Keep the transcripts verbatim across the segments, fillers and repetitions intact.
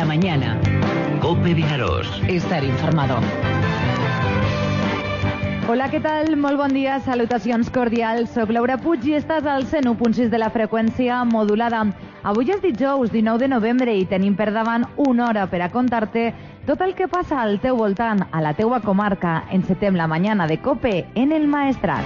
mañana. COPE Vinaròs. Estar informado. Hola, què tal? Molt bon dia, salutacions cordials. Soc Laura Puig i estàs al cent u punt sis de la freqüència modulada. Avui és dijous dinou de novembre i tenim per davant una hora per a contar-te tot el que passa al teu voltant, a la teua comarca. Encetem la mañana de COPE en el Maestrat.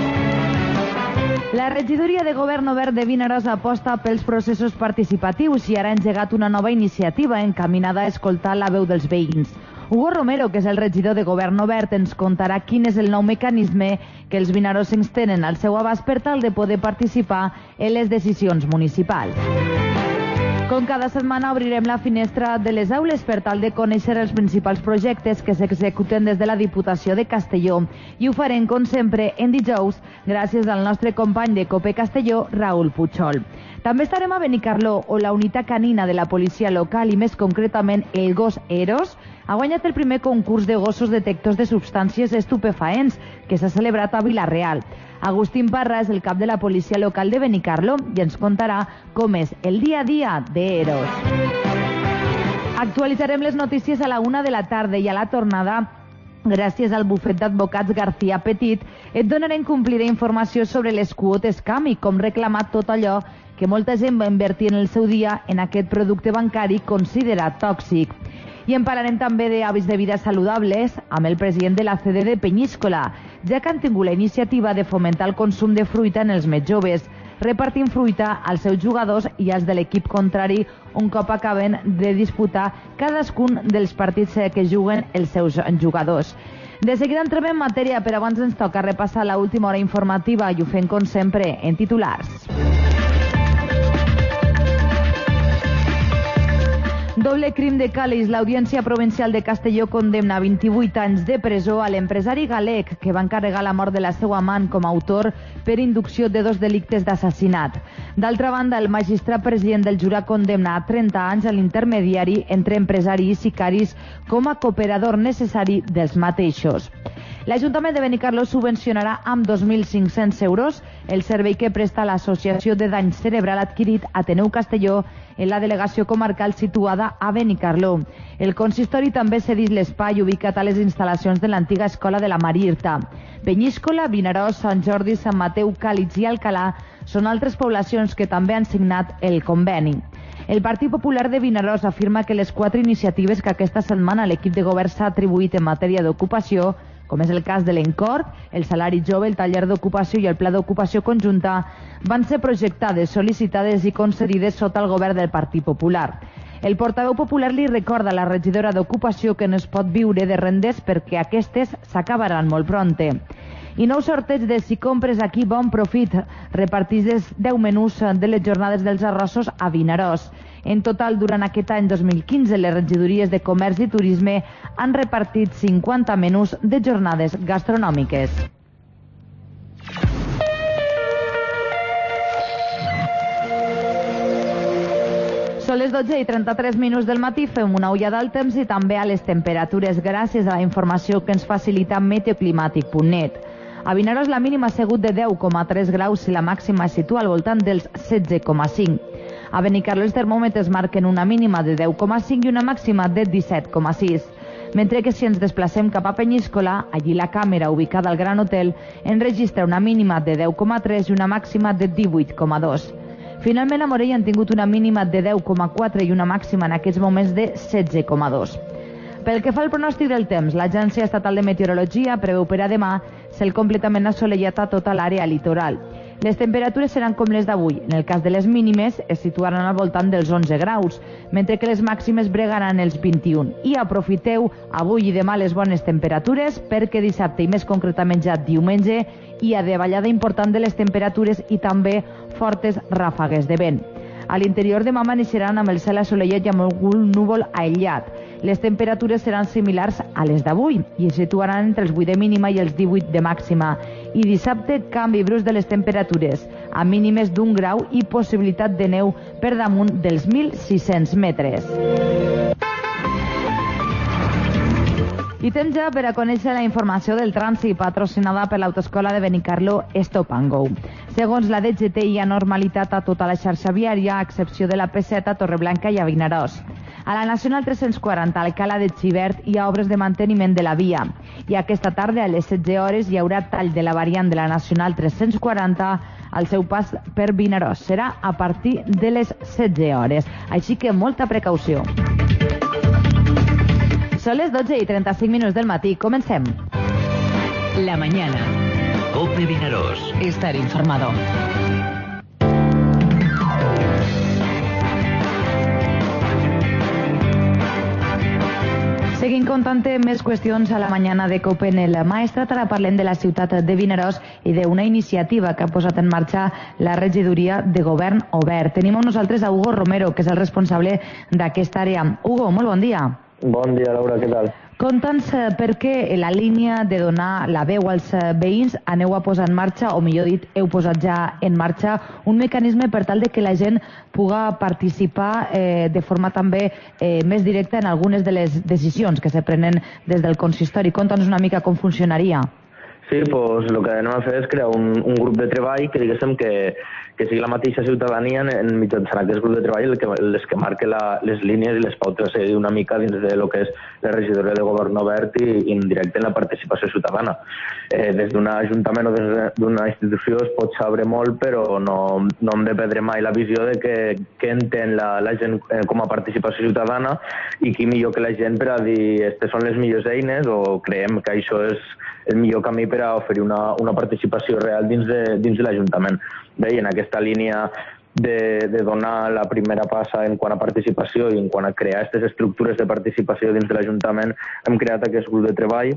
La regidoria de Govern Obert de Vinaròs aposta pels processos participatius i ara ha engegat una nova iniciativa encaminada a escoltar la veu dels veïns. Hugo Romero, que és el regidor de Govern Obert, ens contarà quin és el nou mecanisme que els vinaròsencs tenen al seu abast per tal de poder participar en les decisions municipals. Com cada setmana obrirem la finestra de les aules per tal de conèixer els principals projectes que s'executen des de la Diputació de Castelló i ho farem, com sempre, en dijous, gràcies al nostre company de COPE Castelló, Raül Puchol. També estarem a Benicarló, on la unitat canina de la policia local i més concretament el gos Eros ha guanyat el primer concurs de gossos detectors de substàncies estupefaents que s'ha celebrat a Vila-real. Agustín Parra és el cap de la policia local de Benicarló i ens contarà com és el dia a dia d'Eros. Actualitzarem les notícies a la una de la tarda i a la tornada, gràcies al bufet d'advocats García Petit, et donarem complida informació sobre les quotes C A M i com reclamar tot allò que molta gent va invertir en el seu dia en aquest producte bancari considerat tòxic. I en parlarem també d'hàbits de vida saludables amb el president de la C D de Penyíscola, ja que han tingut la iniciativa de fomentar el consum de fruita en els més joves, repartint fruita als seus jugadors i als de l'equip contrari un cop acaben de disputar cadascun dels partits que juguen els seus jugadors. De seguida entrem en matèria, però abans ens toca repassar l'última hora informativa i ho fem com sempre en titulars. Doble crim de Càlig. L'Audiència Provincial de Castelló condemna a vint-i-vuit anys de presó a l'empresari Galec, que va encarregar la mort de la seva amant com a autor per inducció de dos delictes d'assassinat. D'altra banda, el magistrat president del jurat condemna a trenta anys a l'intermediari entre empresari i sicaris com a cooperador necessari dels mateixos. L'Ajuntament de Benicarló subvencionarà amb dos mil cinc-cents euros el servei que presta l'Associació de Dany Cerebral Adquirit Ateneu Castelló en la delegació comarcal situada a Benicarló. El consistori també cedeix l'espai ubicat a les instal·lacions de l'antiga escola de la Marirta. Penyíscola, Vinaròs, Sant Jordi, Sant Mateu, Càlig i Alcalà són altres poblacions que també han signat el conveni. El Partit Popular de Vinaròs afirma que les quatre iniciatives que aquesta setmana l'equip de govern s'ha atribuït en matèria d'ocupació, com és el cas de l'Encord, el salari jove, el taller d'ocupació i el pla d'ocupació conjunta, van ser projectades, sol·licitades i concedides sota el govern del Partit Popular. El portaveu popular li recorda a la regidora d'Ocupació que no es pot viure de rendes perquè aquestes s'acabaran molt pronte. I nou sorteig de Si compres aquí, bon profit, repartits dels deu menús de les jornades dels arrossos a Vinaròs. En total, durant aquest any dos mil quinze, les regidories de Comerç i Turisme han repartit cinquanta menús de jornades gastronòmiques. Són les dotze i trenta-tres minuts del matí, fem una ullada al temps i també a les temperatures gràcies a la informació que ens facilita meteoclimàtic punt net. A Vinaròs la mínima ha sigut de deu coma tres graus i la màxima es situa al voltant dels setze coma cinc. A Benicarló els termòmetres marquen una mínima de deu coma cinc i una màxima de disset coma sis. Mentre que si ens desplacem cap a Penyíscola, allí la càmera ubicada al Gran Hotel enregistra una mínima de deu coma tres i una màxima de divuit coma dos. Finalment a Morella han tingut una mínima de deu coma quatre i una màxima en aquests moments de setze coma dos. Pel que fa al pronòstic del temps, l'Agència Estatal de Meteorologia preveu per a demà cel completament assolellat a tota l'àrea litoral. Les temperatures seran com les d'avui. En el cas de les mínimes es situaran al voltant dels onze graus, mentre que les màximes bregaran els vint-i-un. I aprofiteu avui i demà les bones temperatures perquè dissabte i més concretament ja diumenge hi ha davallada important de les temperatures i també fortes ràfegues de vent. A l'interior demà amaneixeran amb el cel assolellat i amb algun núvol aïllat. Les temperatures seran similars a les d'avui i es situaran entre els vuit de mínima i els divuit de màxima. I dissabte, canvi brusc de les temperatures, a mínimes d'un grau i possibilitat de neu per damunt dels mil sis-cents metres. I temps ja per a conèixer la informació del trànsit patrocinada per l'autoescola de Benicarló Stop and Go. Segons la D G T hi ha normalitat a tota la xarxa viària, a excepció de la P set a Torreblanca i a Vinaròs. A la Nacional tres-cents quaranta, al Cala de Xivert, hi ha obres de manteniment de la via. I aquesta tarda, a les setze hores, hi haurà tall de la variant de la Nacional tres-cents quaranta al seu pas per Vinaròs. Serà a partir de les setze hores. Així que molta precaució. Són les dotze i trenta-cinc minuts del matí. Comencem. La mañana. COPE Vinaròs. Estar informado. Seguim comptant més qüestions a la mañana de COPE en el Maestrat. Ara parlem de la ciutat de Vinaròs i d'una iniciativa que ha posat en marxa la regidoria de Govern Obert. Tenim amb nosaltres a Hugo Romero, que és el responsable d'aquesta àrea. Hugo, molt bon dia. Bon dia, Laura, què tal? Conta'ns per què la línia de donar la veu als veïns aneu a posar en marxa, o millor dit, heu posat ja en marxa un mecanisme per tal de que la gent puga participar eh, de forma també eh, més directa en algunes de les decisions que se prenen des del consistori. Conta'ns una mica com funcionaria. Sí, doncs el que anem a fer és crear un, un grup de treball que diguéssim que, que sigui la mateixa ciutadania en, en mitjançant aquest grup de treball el que, les que marque la, les línies i les pautes eh, una mica dins de lo que és la regidoria de Govern Obert i, i en directe en la participació ciutadana. Eh, des d'un ajuntament o des d'una institució es pot saber molt, però no, no hem de perdre mai la visió de que, que entén la, la gent eh, com a participació ciutadana i qui millor que la gent per a dir aquestes són les millors eines o creiem que això és el millor camí per a oferir una, una participació real dins de, dins de l'Ajuntament. Bé, i en aquesta línia de, de donar la primera passa en quant a participació i en quant a crear aquestes estructures de participació dins de l'Ajuntament, hem creat aquest grup de treball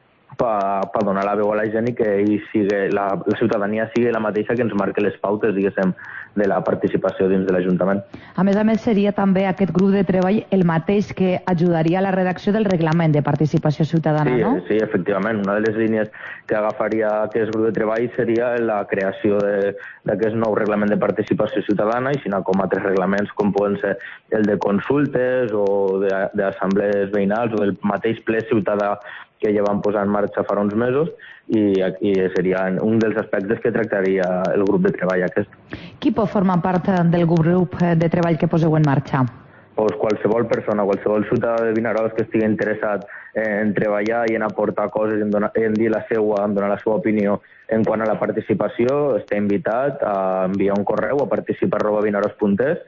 per pa donar la veu a la gent i que ell sigui, la, la ciutadania sigui la mateixa que ens marqui les pautes, diguéssim, de la participació dins de l'Ajuntament. A més a més, seria també aquest grup de treball el mateix que ajudaria a la redacció del reglament de participació ciutadana, sí, no? Sí, efectivament. Una de les línies que agafaria aquest grup de treball seria la creació d'aquest nou reglament de participació ciutadana i sinó com altres reglaments com poden ser el de consultes o d'assemblees veïnals o del mateix ple ciutadà que ja van posar en marxa fa uns mesos i aquí seria un dels aspectes que tractaria el grup de treball aquest. Qui pot formar part del grup de treball que poseu en marxa? Pues qualsevol persona, qualsevol ciutadà de Vinaròs que estigui interessat en treballar i en aportar coses, en, donar, en dir la seva, en donar la seva opinió en quant a la participació, està invitat a enviar un correu a participar arroba vinaròs punt es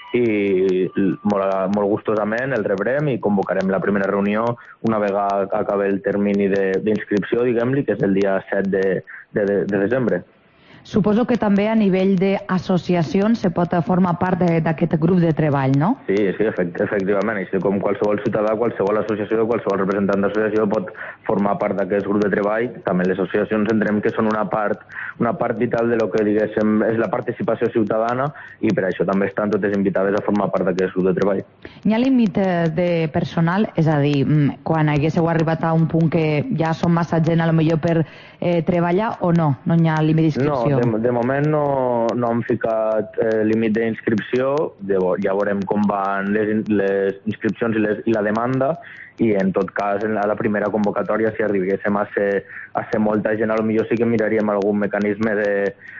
i molt, molt gustosament el rebrem i convocarem la primera reunió una vegada acabi el termini d'inscripció, diguem-li, que és el dia set de, de, de desembre. Suposo que també a nivell d'associacions se pot formar part d'aquest grup de treball, no? Sí, sí, efect efectivament. Així com qualsevol ciutadà, qualsevol associació, qualsevol representant d'associació pot formar part d'aquest grup de treball. També les associacions entenem que són una part, una part vital de lo que diguéssim és la participació ciutadana i per això també estan totes invitades a formar part d'aquest grup de treball. Hi ha límit de personal? És a dir, quan haguéssiu arribat a un punt que ja són massa gent a lo millor per eh, treballar o no? No hi ha límit d'inscripció? No, de, de moment no, no hem ficat eh, límit d'inscripció, ja veurem com van les, les inscripcions i, les, i la demanda i en tot cas en la, la primera convocatòria si arribéssim a ser, a ser molta gent potser sí que miraríem algun mecanisme de,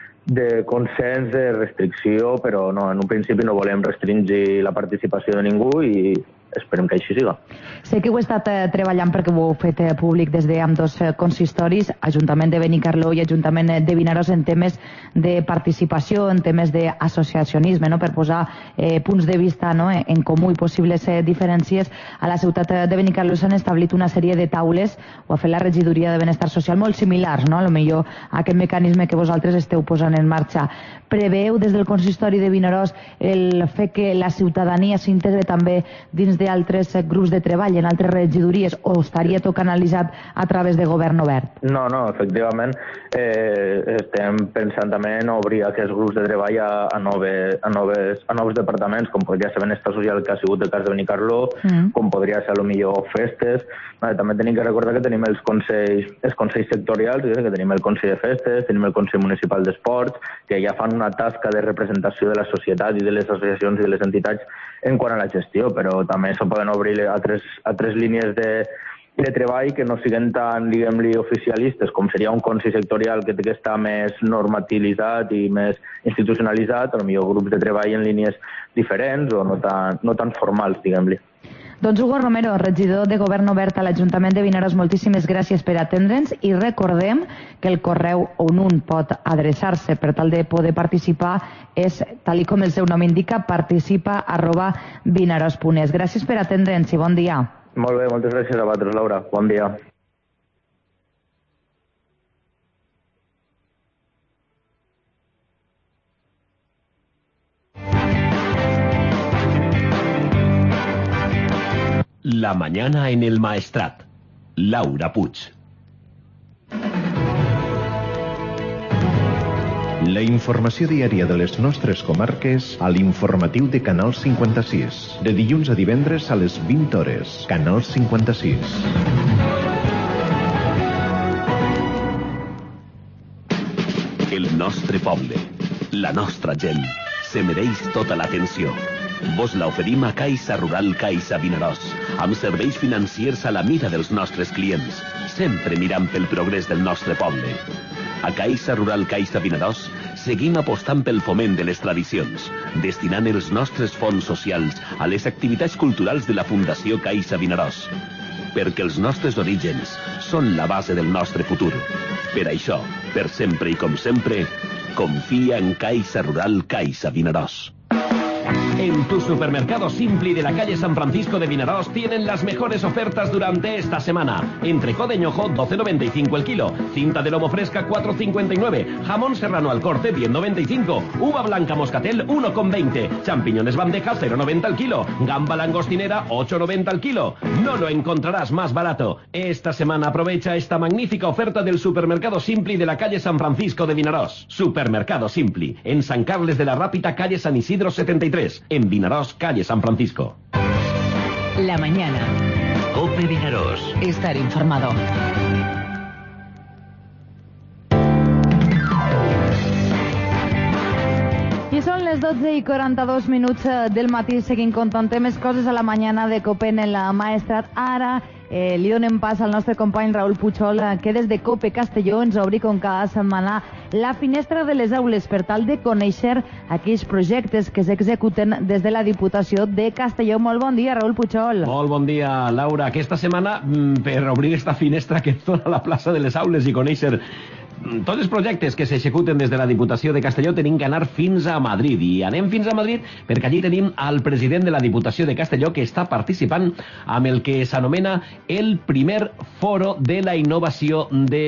de consens, de restricció, però no, en un principi no volem restringir la participació de ningú i esperem que així siga. Sé que heu estat eh, treballant perquè ho heu fet eh, públic des d'ambdós eh, consistoris, Ajuntament de Benicarló i Ajuntament de Vinaròs, en temes de participació, en temes d'associacionisme, no? Per posar eh, punts de vista, no? en comú i possibles eh, diferències. A la ciutat de Benicarló s'han establit una sèrie de taules, ho ha fet la regidoria de Benestar Social, molt similars, no? A lo millor a aquest mecanisme que vosaltres esteu posant en marxa. Preveu des del consistori de Vinaròs el fet que la ciutadania s'integre també dins d'altres grups de treball, en altres regidories, o estaria tot canalitzat a través de Govern Obert? No, no, efectivament. Eh, estem pensant també en obrir aquests grups de treball a, a, nove, a, noves, a nous departaments, com podria ser Benestar Social, que ha sigut el cas de Benicarló, mm. com podria ser, potser, festes. Eh, també tenim que recordar que tenim els consells, els consells sectorials, que tenim el Consell de Festes, tenim el Consell Municipal d'Esports, que ja fan una tasca de representació de la societat i de les associacions i de les entitats en quant a la gestió, però també se poden obrir altres, altres línies de, de treball que no siguin tan, diguem-li, oficialistes, com seria un Consell Sectorial que té que estar més normativitzat i més institucionalitzat, o millor grups de treball en línies diferents o no tan, no tan formals, diguem-li. Doncs Hugo Romero, regidor de Govern Obert a l'Ajuntament de Vinaròs, moltíssimes gràcies per atendre'ns i recordem que el correu on un pot adreçar-se per tal de poder participar és, tal com el seu nom indica, participa arroba vinaròs punt es. Gràcies per atendre'ns i bon dia. Molt bé, moltes gràcies a vosaltres, Laura. Bon dia. La mañana en el Maestrat. Laura Puig. La informació diària de les nostres comarques a l'informatiu de Canal cinquanta-sis. De dilluns a divendres a les vint hores. Canal cinquanta-sis. El nostre poble, la nostra gent, se mereix tota l'atenció. Vos la oferim a Caixa Rural Caixa Vinaròs, amb serveis financiers a la mida dels nostres clients, sempre mirant pel progrés del nostre poble. A Caixa Rural Caixa Vinaròs seguim apostant pel foment de les tradicions, destinant els nostres fons socials a les activitats culturals de la Fundació Caixa Vinaròs, perquè els nostres orígens són la base del nostre futur. Per això, per sempre i com sempre, confia en Caixa Rural Caixa Vinaròs. En tu supermercado Simpli de la calle San Francisco de Vinaròs tienen las mejores ofertas durante esta semana. Entrecot de ñojo doce noventa y cinco el kilo, cinta de lomo fresca cuatro cincuenta y nueve, jamón serrano al corte diez noventa y cinco, uva blanca moscatel uno con veinte, champiñones bandeja cero noventa el kilo, gamba langostinera ocho noventa el kilo. No lo encontrarás más barato. Esta semana aprovecha esta magnífica oferta del supermercado Simpli de la calle San Francisco de Vinaròs. Supermercado Simpli, en San Carles de la Rápita, calle San Isidro setenta y tres. En Vinaròs, calle San Francisco. La mañana. COPE Vinaròs. Estar informado. I són les dotze i quaranta-dos minuts del matí. Seguim contant més coses a la mañana de COPE en el Maestrat. Ara eh, li donem pas al nostre company Raül Puigol, que des de COPE Castelló ens obri com cada setmana la finestra de les aules per tal de conèixer aquells projectes que s'executen des de la Diputació de Castelló. Molt bon dia, Raül Puigol. Molt bon dia, Laura. Aquesta setmana, per obrir esta finestra que ens dona la plaça de les aules i conèixer tots els projectes que s'executen des de la Diputació de Castelló, tenim que anar fins a Madrid. I anem fins a Madrid perquè allí tenim al president de la Diputació de Castelló, que està participant amb el que s'anomena el primer foro de la innovació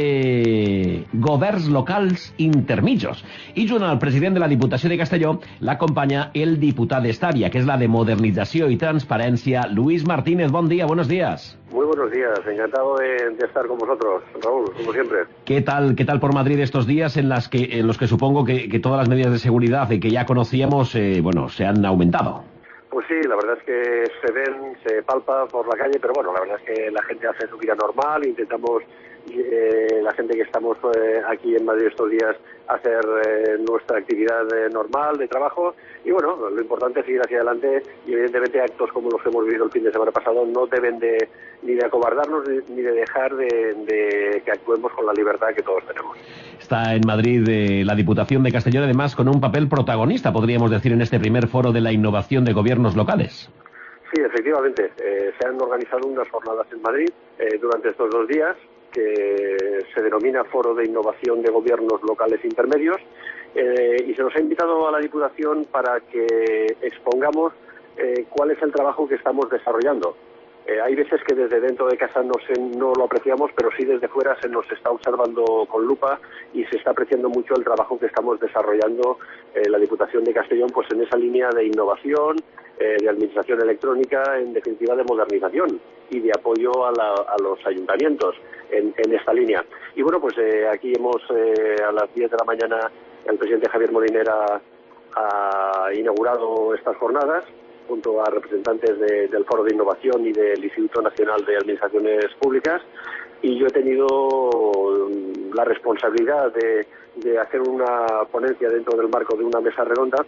de governs locals intermitjos. I junt al president de la Diputació de Castelló l'acompanya el diputat d'Estàvia, que és la de Modernització i Transparència, Luis Martínez. Bon dia, buenos días. Muy buenos días, encantado de, de estar con vosotros, Raúl, como siempre. ¿Qué tal, qué tal por Madrid estos días en, las que, en los que supongo que, que todas las medidas de seguridad y que ya conocíamos, eh, bueno, se han aumentado? Pues sí, la verdad es que se ven, se palpa por la calle, pero bueno, la verdad es que la gente hace su vida normal, intentamos, eh, la gente que estamos eh, aquí en Madrid estos días, hacer eh, nuestra actividad eh, normal de trabajo y bueno, lo importante es seguir hacia adelante y evidentemente actos como los que hemos vivido el fin de semana pasado no deben de ni de acobardarnos ni, ni de dejar de, de que actuemos con la libertad que todos tenemos. Está en Madrid eh, la Diputación de Castellón, además con un papel protagonista, podríamos decir, en este primer foro de la innovación de gobiernos locales. Sí, efectivamente, eh, se han organizado unas jornadas en Madrid eh, durante estos dos días que se denomina Foro de Innovación de Gobiernos Locales Intermedios eh, y se nos ha invitado a la Diputación para que expongamos eh, cuál es el trabajo que estamos desarrollando. Eh, hay veces que desde dentro de casa no, se, no lo apreciamos, pero sí desde fuera se nos está observando con lupa y se está apreciando mucho el trabajo que estamos desarrollando eh, la Diputación de Castellón, pues en esa línea de innovación, eh, de administración electrónica, en definitiva de modernización y de apoyo a, la, a los ayuntamientos en, en esta línea. Y bueno, pues eh, aquí hemos eh, a las diez de la mañana el presidente Javier Molinera ha inaugurado estas jornadas junto a representantes de, del Foro de Innovación y del Instituto Nacional de Administraciones Públicas, y yo he tenido la responsabilidad de, de hacer una ponencia dentro del marco de una mesa redonda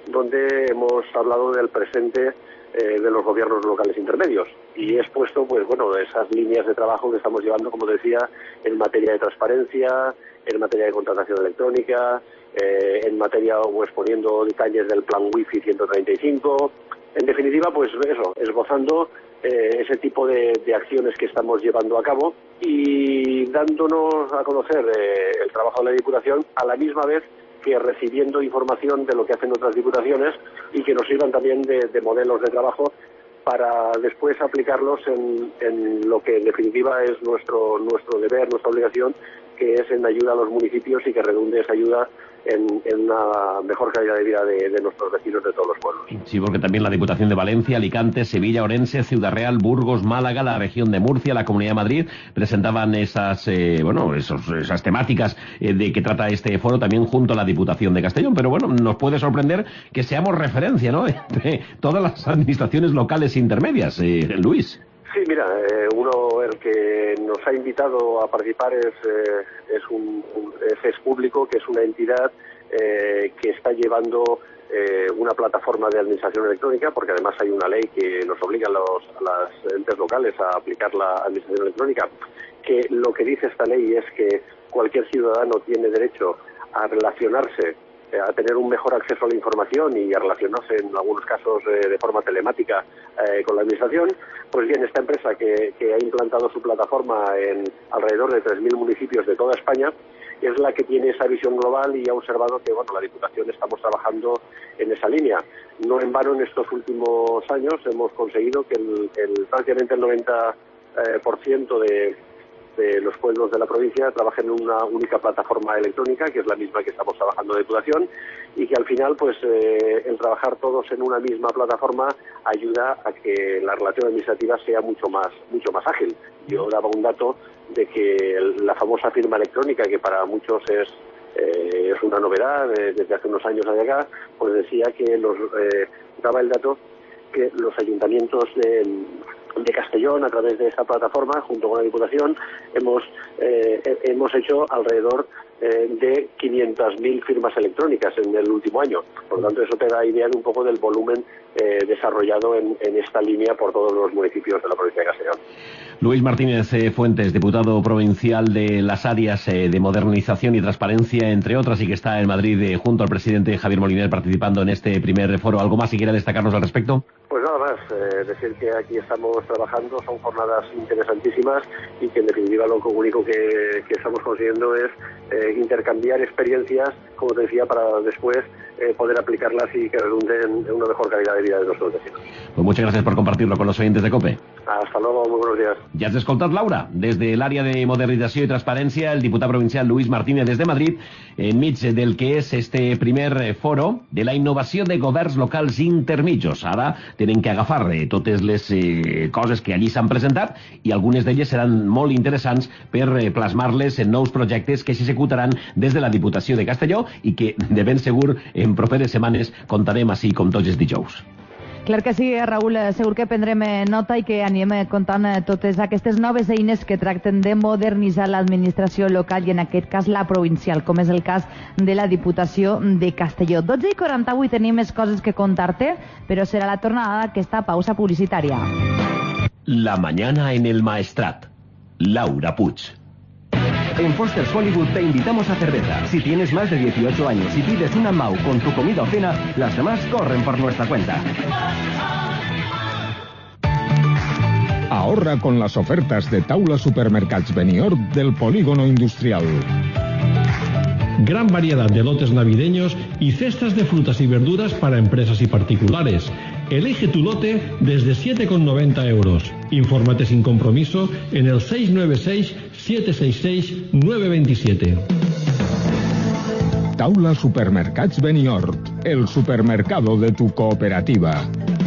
donde hemos hablado del presente eh, de los gobiernos locales intermedios y he expuesto, pues bueno, esas líneas de trabajo que estamos llevando, como decía, en materia de transparencia, en materia de contratación electrónica, eh, en materia o exponiendo detalles del plan Wi-Fi ciento treinta y cinco. En definitiva, pues eso, esbozando eh, ese tipo de, de acciones que estamos llevando a cabo y dándonos a conocer eh, el trabajo de la Diputación a la misma vez que recibiendo información de lo que hacen otras diputaciones y que nos sirvan también de, de modelos de trabajo para después aplicarlos en, en lo que en definitiva es nuestro nuestro deber, nuestra obligación, que es en ayuda a los municipios y que redunde esa ayuda en, en una mejor calidad de vida de, de nuestros vecinos de todos los pueblos. Sí, porque también la Diputación de Valencia, Alicante, Sevilla, Orense, Ciudad Real, Burgos, Málaga, la región de Murcia, la Comunidad de Madrid presentaban esas eh, bueno esos, esas temáticas eh, de que trata este foro también junto a la Diputación de Castellón. Pero bueno, nos puede sorprender que seamos referencia, ¿no?, entre todas las administraciones locales intermedias. Eh, Luis. Sí, mira, eh, uno el que nos ha invitado a participar es eh, es un, un es, es público, que es una entidad eh, que está llevando eh, una plataforma de administración electrónica, porque además hay una ley que nos obliga a, los, a las entes locales a aplicar la administración electrónica, que lo que dice esta ley es que cualquier ciudadano tiene derecho a relacionarse, a tener un mejor acceso a la información y a relacionarse en algunos casos eh, de forma telemática eh, con la administración. Pues bien, esta empresa que, que ha implantado su plataforma en alrededor de tres mil municipios de toda España es la que tiene esa visión global y ha observado que, bueno, la Diputación estamos trabajando en esa línea. No en vano, en estos últimos años hemos conseguido que el, el, prácticamente el noventa por ciento de de los pueblos de la provincia trabajen en una única plataforma electrónica, que es la misma que estamos trabajando de Diputación, y que al final, pues, eh, el trabajar todos en una misma plataforma ayuda a que la relación administrativa sea mucho más, mucho más ágil. Yo daba un dato de que la famosa firma electrónica, que para muchos es eh, es una novedad eh, desde hace unos años hacia acá, pues decía que los eh, daba el dato que los ayuntamientos de de Castellón, a través de esta plataforma, junto con la Diputación, hemos eh, hemos hecho alrededor eh, de quinientas mil firmas electrónicas en el último año. Por lo tanto, eso te da idea de un poco del volumen eh, desarrollado en, en esta línea por todos los municipios de la provincia de Castellón. Luis Martínez eh, Fuentes, diputado provincial de las áreas eh, de modernización y transparencia, entre otras, y que está en Madrid eh, junto al presidente Javier Moliner participando en este primer foro. ¿Algo más si quiera destacarnos al respecto? Pues nada más, eh, decir que aquí estamos trabajando, son jornadas interesantísimas y que en definitiva lo único que, que estamos consiguiendo es eh, intercambiar experiencias, como te decía, para después eh, poder aplicarlas y que redunden en una mejor calidad de vida de nuestros vecinos. Pues muchas gracias por compartirlo con los oyentes de COPE. Hasta luego, muy buenos días. Ja has escoltat, Laura, des de l'àrea de modernització i transparència, el diputat provincial Luis Martínez des de Madrid, enmig del que és este primer foro de la innovació de governs locals intermitjos. Ara tenen que agafar eh, totes les eh, coses que allí s'han presentat i algunes d'elles seran molt interessants per eh, plasmar-les en nous projectes que s'executaran des de la Diputació de Castelló i que, de ben segur, en properes setmanes contarem així com tots els dijous. Clar que sí, Raül, segur que prendrem nota i que anirem contant totes aquestes noves eines que tracten de modernitzar l'administració local i en aquest cas la provincial, com és el cas de la Diputació de Castelló. dotze i quaranta-vuit tenim més coses que contar-te, però serà la tornada d'aquesta pausa publicitària. La mañana en el Maestrat. Laura Puig. En Foster's Hollywood te invitamos a cerveza. Si tienes más de dieciocho años y pides una M A U con tu comida o cena, las demás corren por nuestra cuenta. Ahorra con las ofertas de Taula Supermercats Benidorm del Polígono Industrial. Gran variedad de lotes navideños y cestas de frutas y verduras para empresas y particulares. Elige tu lote desde siete con noventa euros. Infórmate sin compromiso en el seis nueve seis, siete seis seis, nueve dos siete. Taula Supermercats Benidorm, el supermercado de tu cooperativa.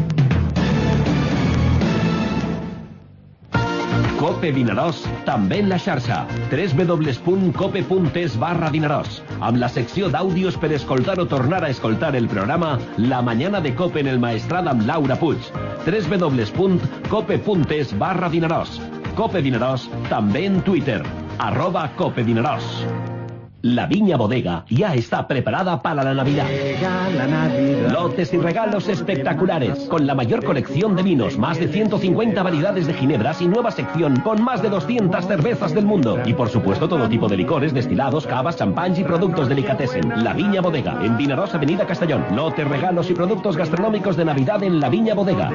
Cope Vinaròs, també en la xarxa. w w w punt cope punt es barra Vinaròs. Amb la secció d'àudios per escoltar o tornar a escoltar el programa La Mañana de Cope en el Maestrat amb Laura Puig. w w w punt cope punt es barra Vinaròs. Cope Vinaròs, també en Twitter. Arroba Cope Vinaròs. La Viña Bodega ya está preparada para la Navidad. La Navidad. Lotes y regalos espectaculares, con la mayor colección de vinos, más de ciento cincuenta variedades de ginebras y nueva sección con más de doscientas cervezas del mundo. Y por supuesto todo tipo de licores, destilados, cavas, champáns y productos delicatessen. La Viña Bodega, en Vinaròs, Avenida Castellón. Lotes, regalos y productos gastronómicos de Navidad en La Viña Bodega.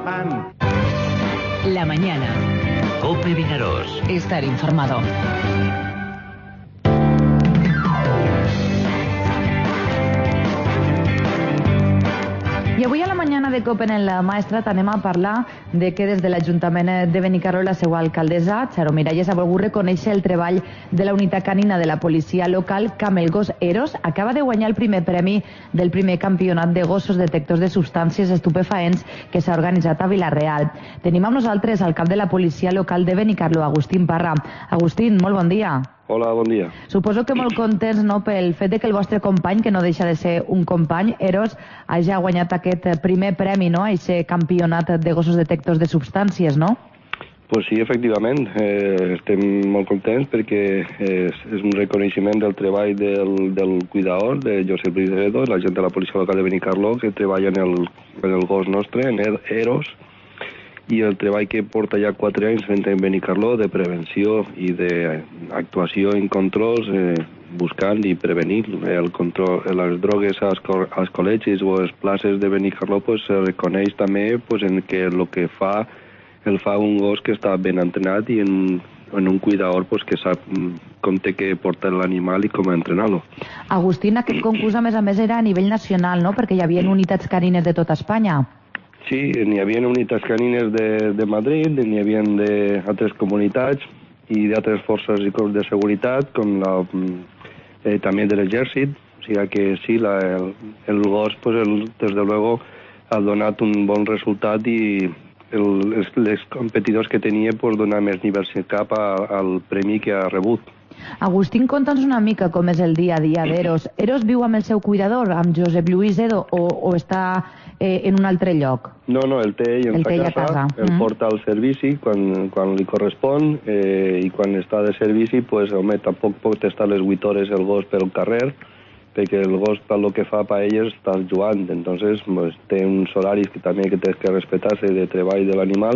La mañana. COPE Vinaròs. Estar informado. I avui a la mañana de COPE en la Maestrat anem a parlar de que des de l'Ajuntament de Benicarló la seva alcaldessa, Charo Miralles, ha volgut reconèixer el treball de la unitat canina de la policia local, que amb el gos Eros acaba de guanyar el primer premi del primer campionat de gossos detectors de substàncies estupefaents que s'ha organitzat a Vila-real. Tenim amb nosaltres el cap de la policia local de Benicarló, Agustín Parra. Agustín, molt bon dia. Hola, bon dia. Suposo que molt contents, no?, pel fet de que el vostre company, que no deixa de ser un company, Eros, hagi guanyat aquest primer premi, no?, a aquest campionat de gossos detectors de substàncies, no? Pues sí, efectivament. Eh, estem molt contents perquè és, és un reconeixement del treball del, del cuidador, de Josep Bricedo, la gent de la policia local de Benicarló, que treballa en el, en el gos nostre, en Eros, i el treball que porta ja quatre anys fent en Benicarló de prevenció i d'actuació en controls, eh, buscant i prevenir el control, les drogues als, als col·legis o a les places de Benicarló, pues, se reconeix també pues, en que el que fa el fa un gos que està ben entrenat i en, en un cuidador pues, que sap com té que portar l'animal i com entrenar-lo. Agustín, aquest concurs a més a més era a nivell nacional, no?, perquè hi havia unitats canines de tota Espanya. Sí, n'hi havia unitats canines de, de Madrid, n'hi havia d'altres comunitats i d'altres forces i cos de seguretat, com la, eh, també de l'exèrcit. O sigui que sí, la, el, el gos, pues, el, des de luego, ha donat un bon resultat i el, els, els competidors que tenia pues, donar més nivell cap a, al premi que ha rebut. Agustín, conta'ns una mica com és el dia a dia d'Eros. Eros viu amb el seu cuidador, amb Josep Lluís Edo, o, o està eh, en un altre lloc? No, no, el té en sa casa, casa. el mm. porta al servici quan, quan li correspon eh, i quan està de servici, pues, home, tampoc pot estar les vuit hores el gos pel carrer, perquè el gos, pel que fa per ells, està jugant. Entonces, pues, té uns horaris que també que tens que respectar-se de treball de l'animal,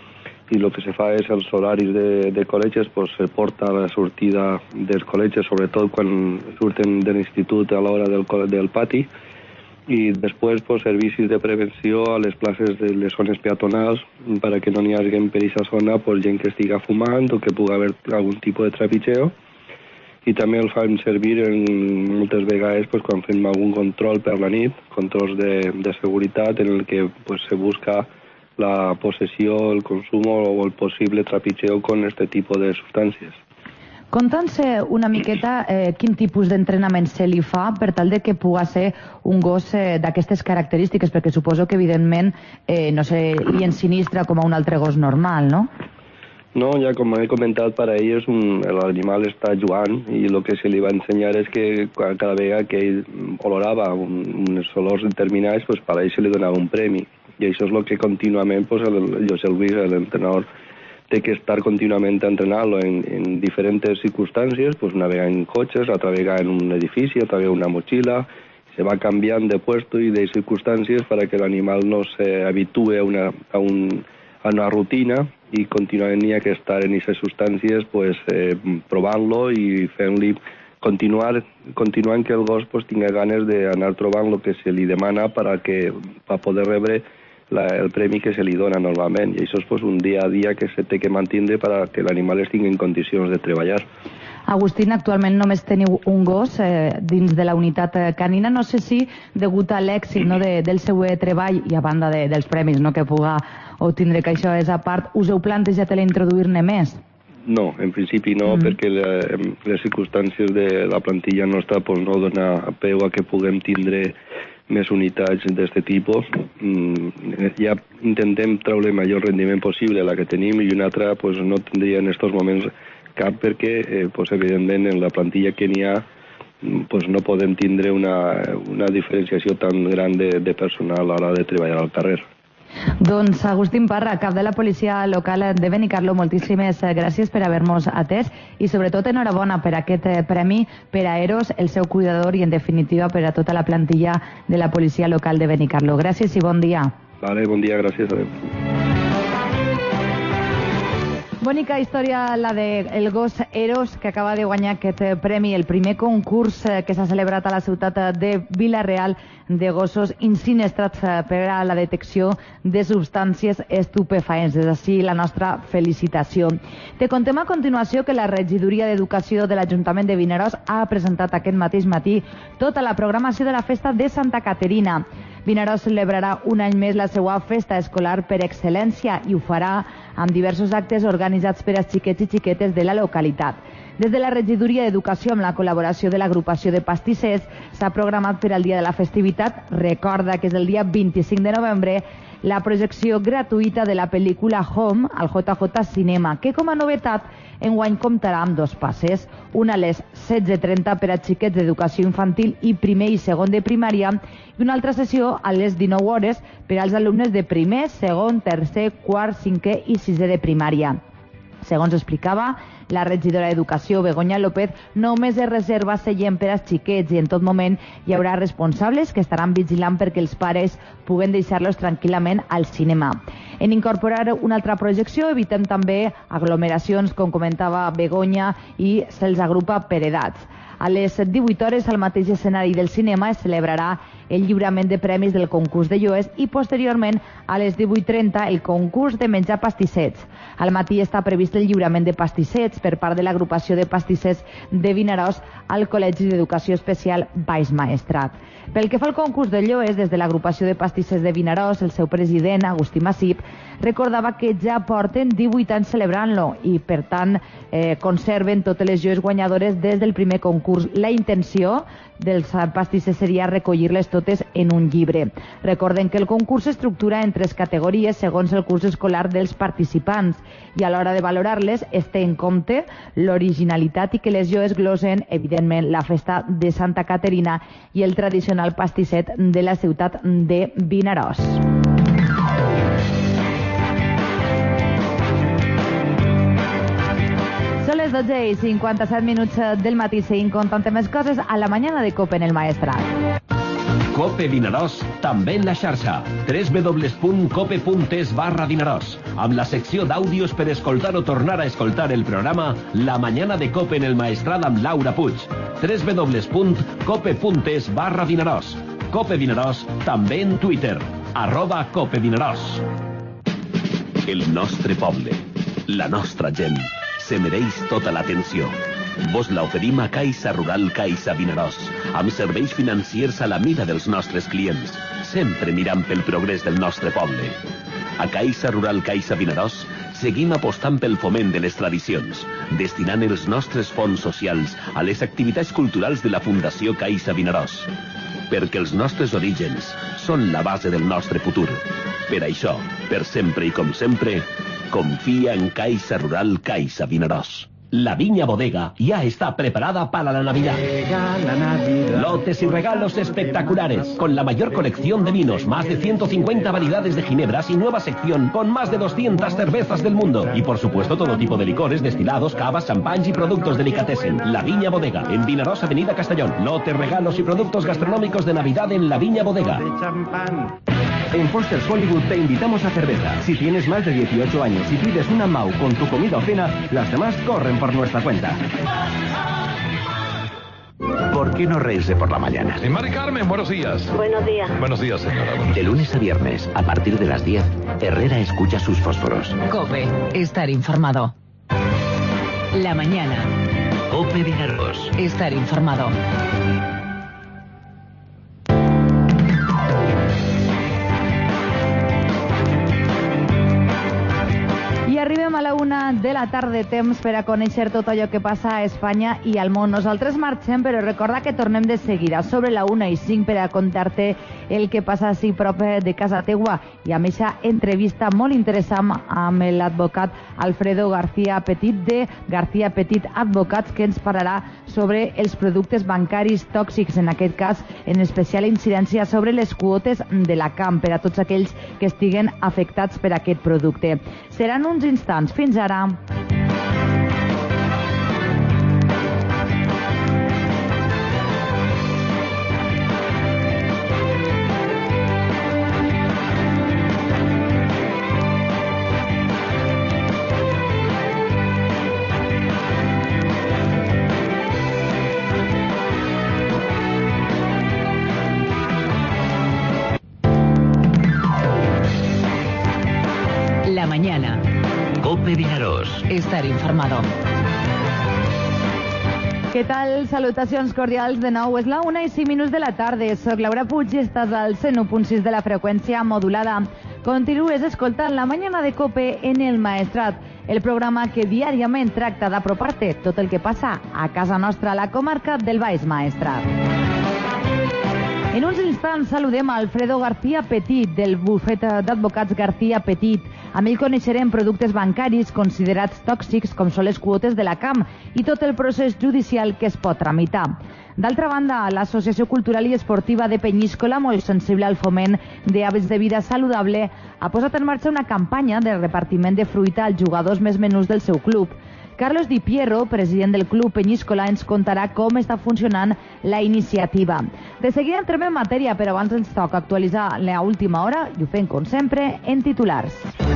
i el que se fa és els horaris de, de col·legis, pues, se porta a la sortida dels col·legis, sobretot quan surten de l'institut a l'hora del, del pati, i després pues, servicis de prevenció a les places de les zones peatonals perquè no n'hi hagi per aquesta zona pues, gent que estiga fumant o que pugui haver algun tipus de trepitgeo, i també el fan servir en, moltes vegades pues, quan fem algun control per la nit, controls de, de seguretat en el que pues, se busca la possessió, el consum o el possible trepitgeo con este tipus de substàncies. Conta'ns una miqueta eh, quin tipus d'entrenament se li fa per tal de que pugui ser un gos eh, d'aquestes característiques, perquè suposo que evidentment eh, no se li ensinistra com a un altre gos normal, no? No, ja com he comentat, per a ells l'animal està jugant i el que se li va ensenyar és que cada vegada que ell olorava un, uns olors determinats, pues, per a ell se li donava un premi. I això és el que contínuament pues, el Josep Luis, l'entrenador, té que estar contínuament entrenant-lo en, en diferents circumstàncies, pues, una vegada en cotxes, altra vegada en un edifici, altra vegada una motxilla, se va canviant de puesto i de circumstàncies perquè l'animal no s'habitue a una, a, un, a una rutina i contínuament hi ha que estar en aquestes substàncies pues, eh, provant-lo i fent-li continuar, continuant que el gos pues, tingui ganes d'anar trobant el que se li demana per a que, per poder rebre la, el premi que se li dona normalment. I això és pues, un dia a dia que se té que mantenir per a que l'animal estigui en condicions de treballar. Agustín, actualment només teniu un gos eh, dins de la unitat canina. No sé si, degut a l'èxit no, de, del seu treball i a banda de, dels premis no, que puga obtindre, que això és a part, us heu plantejat l'introduir-ne més? No, en principi no, mm. perquè la, les circumstàncies de la plantilla nostra pues, no dona peu a que puguem tindre més unitats d'aquest tipus. Mm, ja intentem treure el major rendiment possible a la que tenim i una altra pues, no tindria en aquests moments cap perquè, eh, pues, evidentment, en la plantilla que n'hi ha pues, no podem tindre una, una diferenciació tan gran de, de personal a l'hora de treballar al carrer. Doncs Agustín Parra, cap de la policia local de Benicarló, moltíssimes gràcies per haver-nos atès i sobretot enhorabona per aquest premi per a Eros, el seu cuidador i en definitiva per a tota la plantilla de la policia local de Benicarló. Gràcies i bon dia. Vale, bon dia, gràcies. Adéu. Bonica història la del gos Eros, que acaba de guanyar aquest premi, el primer concurs que s'ha celebrat a la ciutat de Vila-real de gossos insinistrats per a la detecció de substàncies estupefaents. Des d'ací la nostra felicitació. Te contem a continuació que la regidoria d'Educació de l'Ajuntament de Vinaròs ha presentat aquest mateix matí tota la programació de la festa de Santa Caterina. Vinaròs celebrarà un any més la seva festa escolar per excel·lència i ho farà amb diversos actes organitzats per als xiquets i xiquetes de la localitat. Des de la regidoria d'Educació, amb la col·laboració de l'agrupació de pastissers, s'ha programat per al dia de la festivitat, recorda que és el dia vint-i-cinc de novembre, la projecció gratuïta de la pel·lícula Home al J J Cinema, que com a novetat enguany comptarà amb dos passes, una a les setze trenta per a xiquets d'educació infantil i primer i segon de primària i una altra sessió a les dinou hores per als alumnes de primer, segon, tercer, quart, cinquè i sisè de primària. Segons explicava la regidora d'Educació, Begoña López, només es reserva seient per als xiquets i en tot moment hi haurà responsables que estaran vigilant perquè els pares puguen deixar-los tranquil·lament al cinema. En incorporar una altra projecció evitem també aglomeracions, com comentava Begoña, i se'ls agrupa per edats. A les divuit hores, al mateix escenari del cinema, es celebrarà el lliurament de premis del concurs de lloes i, posteriorment, a les divuit trenta, el concurs de menjar pastissets. Al matí està previst el lliurament de pastissets per part de l'agrupació de pastissers de Vinaròs al Col·legi d'Educació Especial Baix Maestrat. Pel que fa al concurs de lloes, des de l'agrupació de pastissers de Vinaròs, el seu president, Agustí Massip, recordava que ja porten divuit anys celebrant-lo i, per tant, eh, conserven totes les lloes guanyadores des del primer concurs. La intenció dels pastissers seria recollir-les totes en un llibre. Recorden que el concurs s'estructura en tres categories segons el curs escolar dels participants i a l'hora de valorar-les es té en compte l'originalitat i que les lloes glosen, evidentment, la festa de Santa Caterina i el tradicional pastisset de la ciutat de Vinaròs. Són les dotze i cinquanta-set minuts del matí. Seguim contant més coses a la mañana de COPE en el Maestrat. COPE Vinaròs, també en la xarxa. w w w punt cope punt es barra Vinaròs. Amb la secció d'àudios per escoltar o tornar a escoltar el programa La Mañana de COPE en el Maestrat amb Laura Puig. w w w punt cope punt es barra Vinaròs. COPE Vinaròs, també en Twitter. Arroba COPE Vinaròs. El nostre poble, la nostra gent, se mereix tota l'atenció. Vos la oferim a Caixa Rural Caixa Vinaròs, amb serveis financiers a la mida dels nostres clients, sempre mirant pel progrés del nostre poble. A Caixa Rural Caixa Vinaròs seguim apostant pel foment de les tradicions, destinant els nostres fons socials a les activitats culturals de la Fundació Caixa Vinaròs, perquè els nostres orígens són la base del nostre futur. Per això, per sempre i com sempre, confía en Caixa Rural Caixa Vinaròs. La Viña Bodega ya está preparada para la Navidad. La Navidad. Lotes y regalos espectaculares, con la mayor colección de vinos, más de ciento cincuenta variedades de ginebras y nueva sección con más de doscientas cervezas del mundo. Y por supuesto todo tipo de licores, destilados, cavas, champáns y productos delicatessen. La Viña Bodega, en Vinaròs, Avenida Castellón. Lotes, regalos y productos gastronómicos de Navidad en La Viña Bodega. En Foster's Hollywood te invitamos a cerveza. Si tienes más de dieciocho años y pides una M A U con tu comida o cena, las demás corren por nuestra cuenta. ¿Por qué no reírse por la mañana? Y Mari Carmen, buenos días. Buenos días. Buenos días, señora. De lunes a viernes, a partir de las diez, Herrera escucha sus fósforos. COPE, estar informado. La mañana. COPE Vinaròs. Estar informado. I arribem Tornem a la una de la tarda, temps per a conèixer tot allò que passa a Espanya i al món. Nosaltres marxem, però recorda que tornem de seguida, sobre la una i cinc, per a contar-te el que passa així prop de casa teua. I amb aquesta entrevista molt interessant amb l'advocat Alfredo García Petit de García Petit Advocats, que ens parlarà sobre els productes bancaris tòxics, en aquest cas en especial incidència sobre les quotes de la Camp per a tots aquells que estiguen afectats per aquest producte. Seran uns instants. Fins ara. La mañana. Cope Vinaròs. Estar informado. Què tal? Salutacions cordials de nou. És la una i cinc minuts de la tarda. Soc Laura Puig i estàs al cent u punt sis de la freqüència modulada. Continues escoltant La mañana de Cope en el Maestrat, el programa que diàriament tracta d'apropar-te tot el que passa a casa nostra, a la comarca del Baix Maestrat. En uns instants saludem a Alfredo García Petit, del bufet d'advocats García Petit. Amb ell coneixerem productes bancaris considerats tòxics, com són les quotes de la Camp, i tot el procés judicial que es pot tramitar. D'altra banda, l'Associació Cultural i Esportiva de Penyíscola, molt sensible al foment d'hàbits de vida saludable, ha posat en marxa una campanya de repartiment de fruita als jugadors més menuts del seu club. Carlos Di Piero, president del club Penyíscola, ens contarà com està funcionant la iniciativa. De seguida entrem en matèria, però abans ens toca actualitzar la última hora i ho fem, com sempre, en titulars.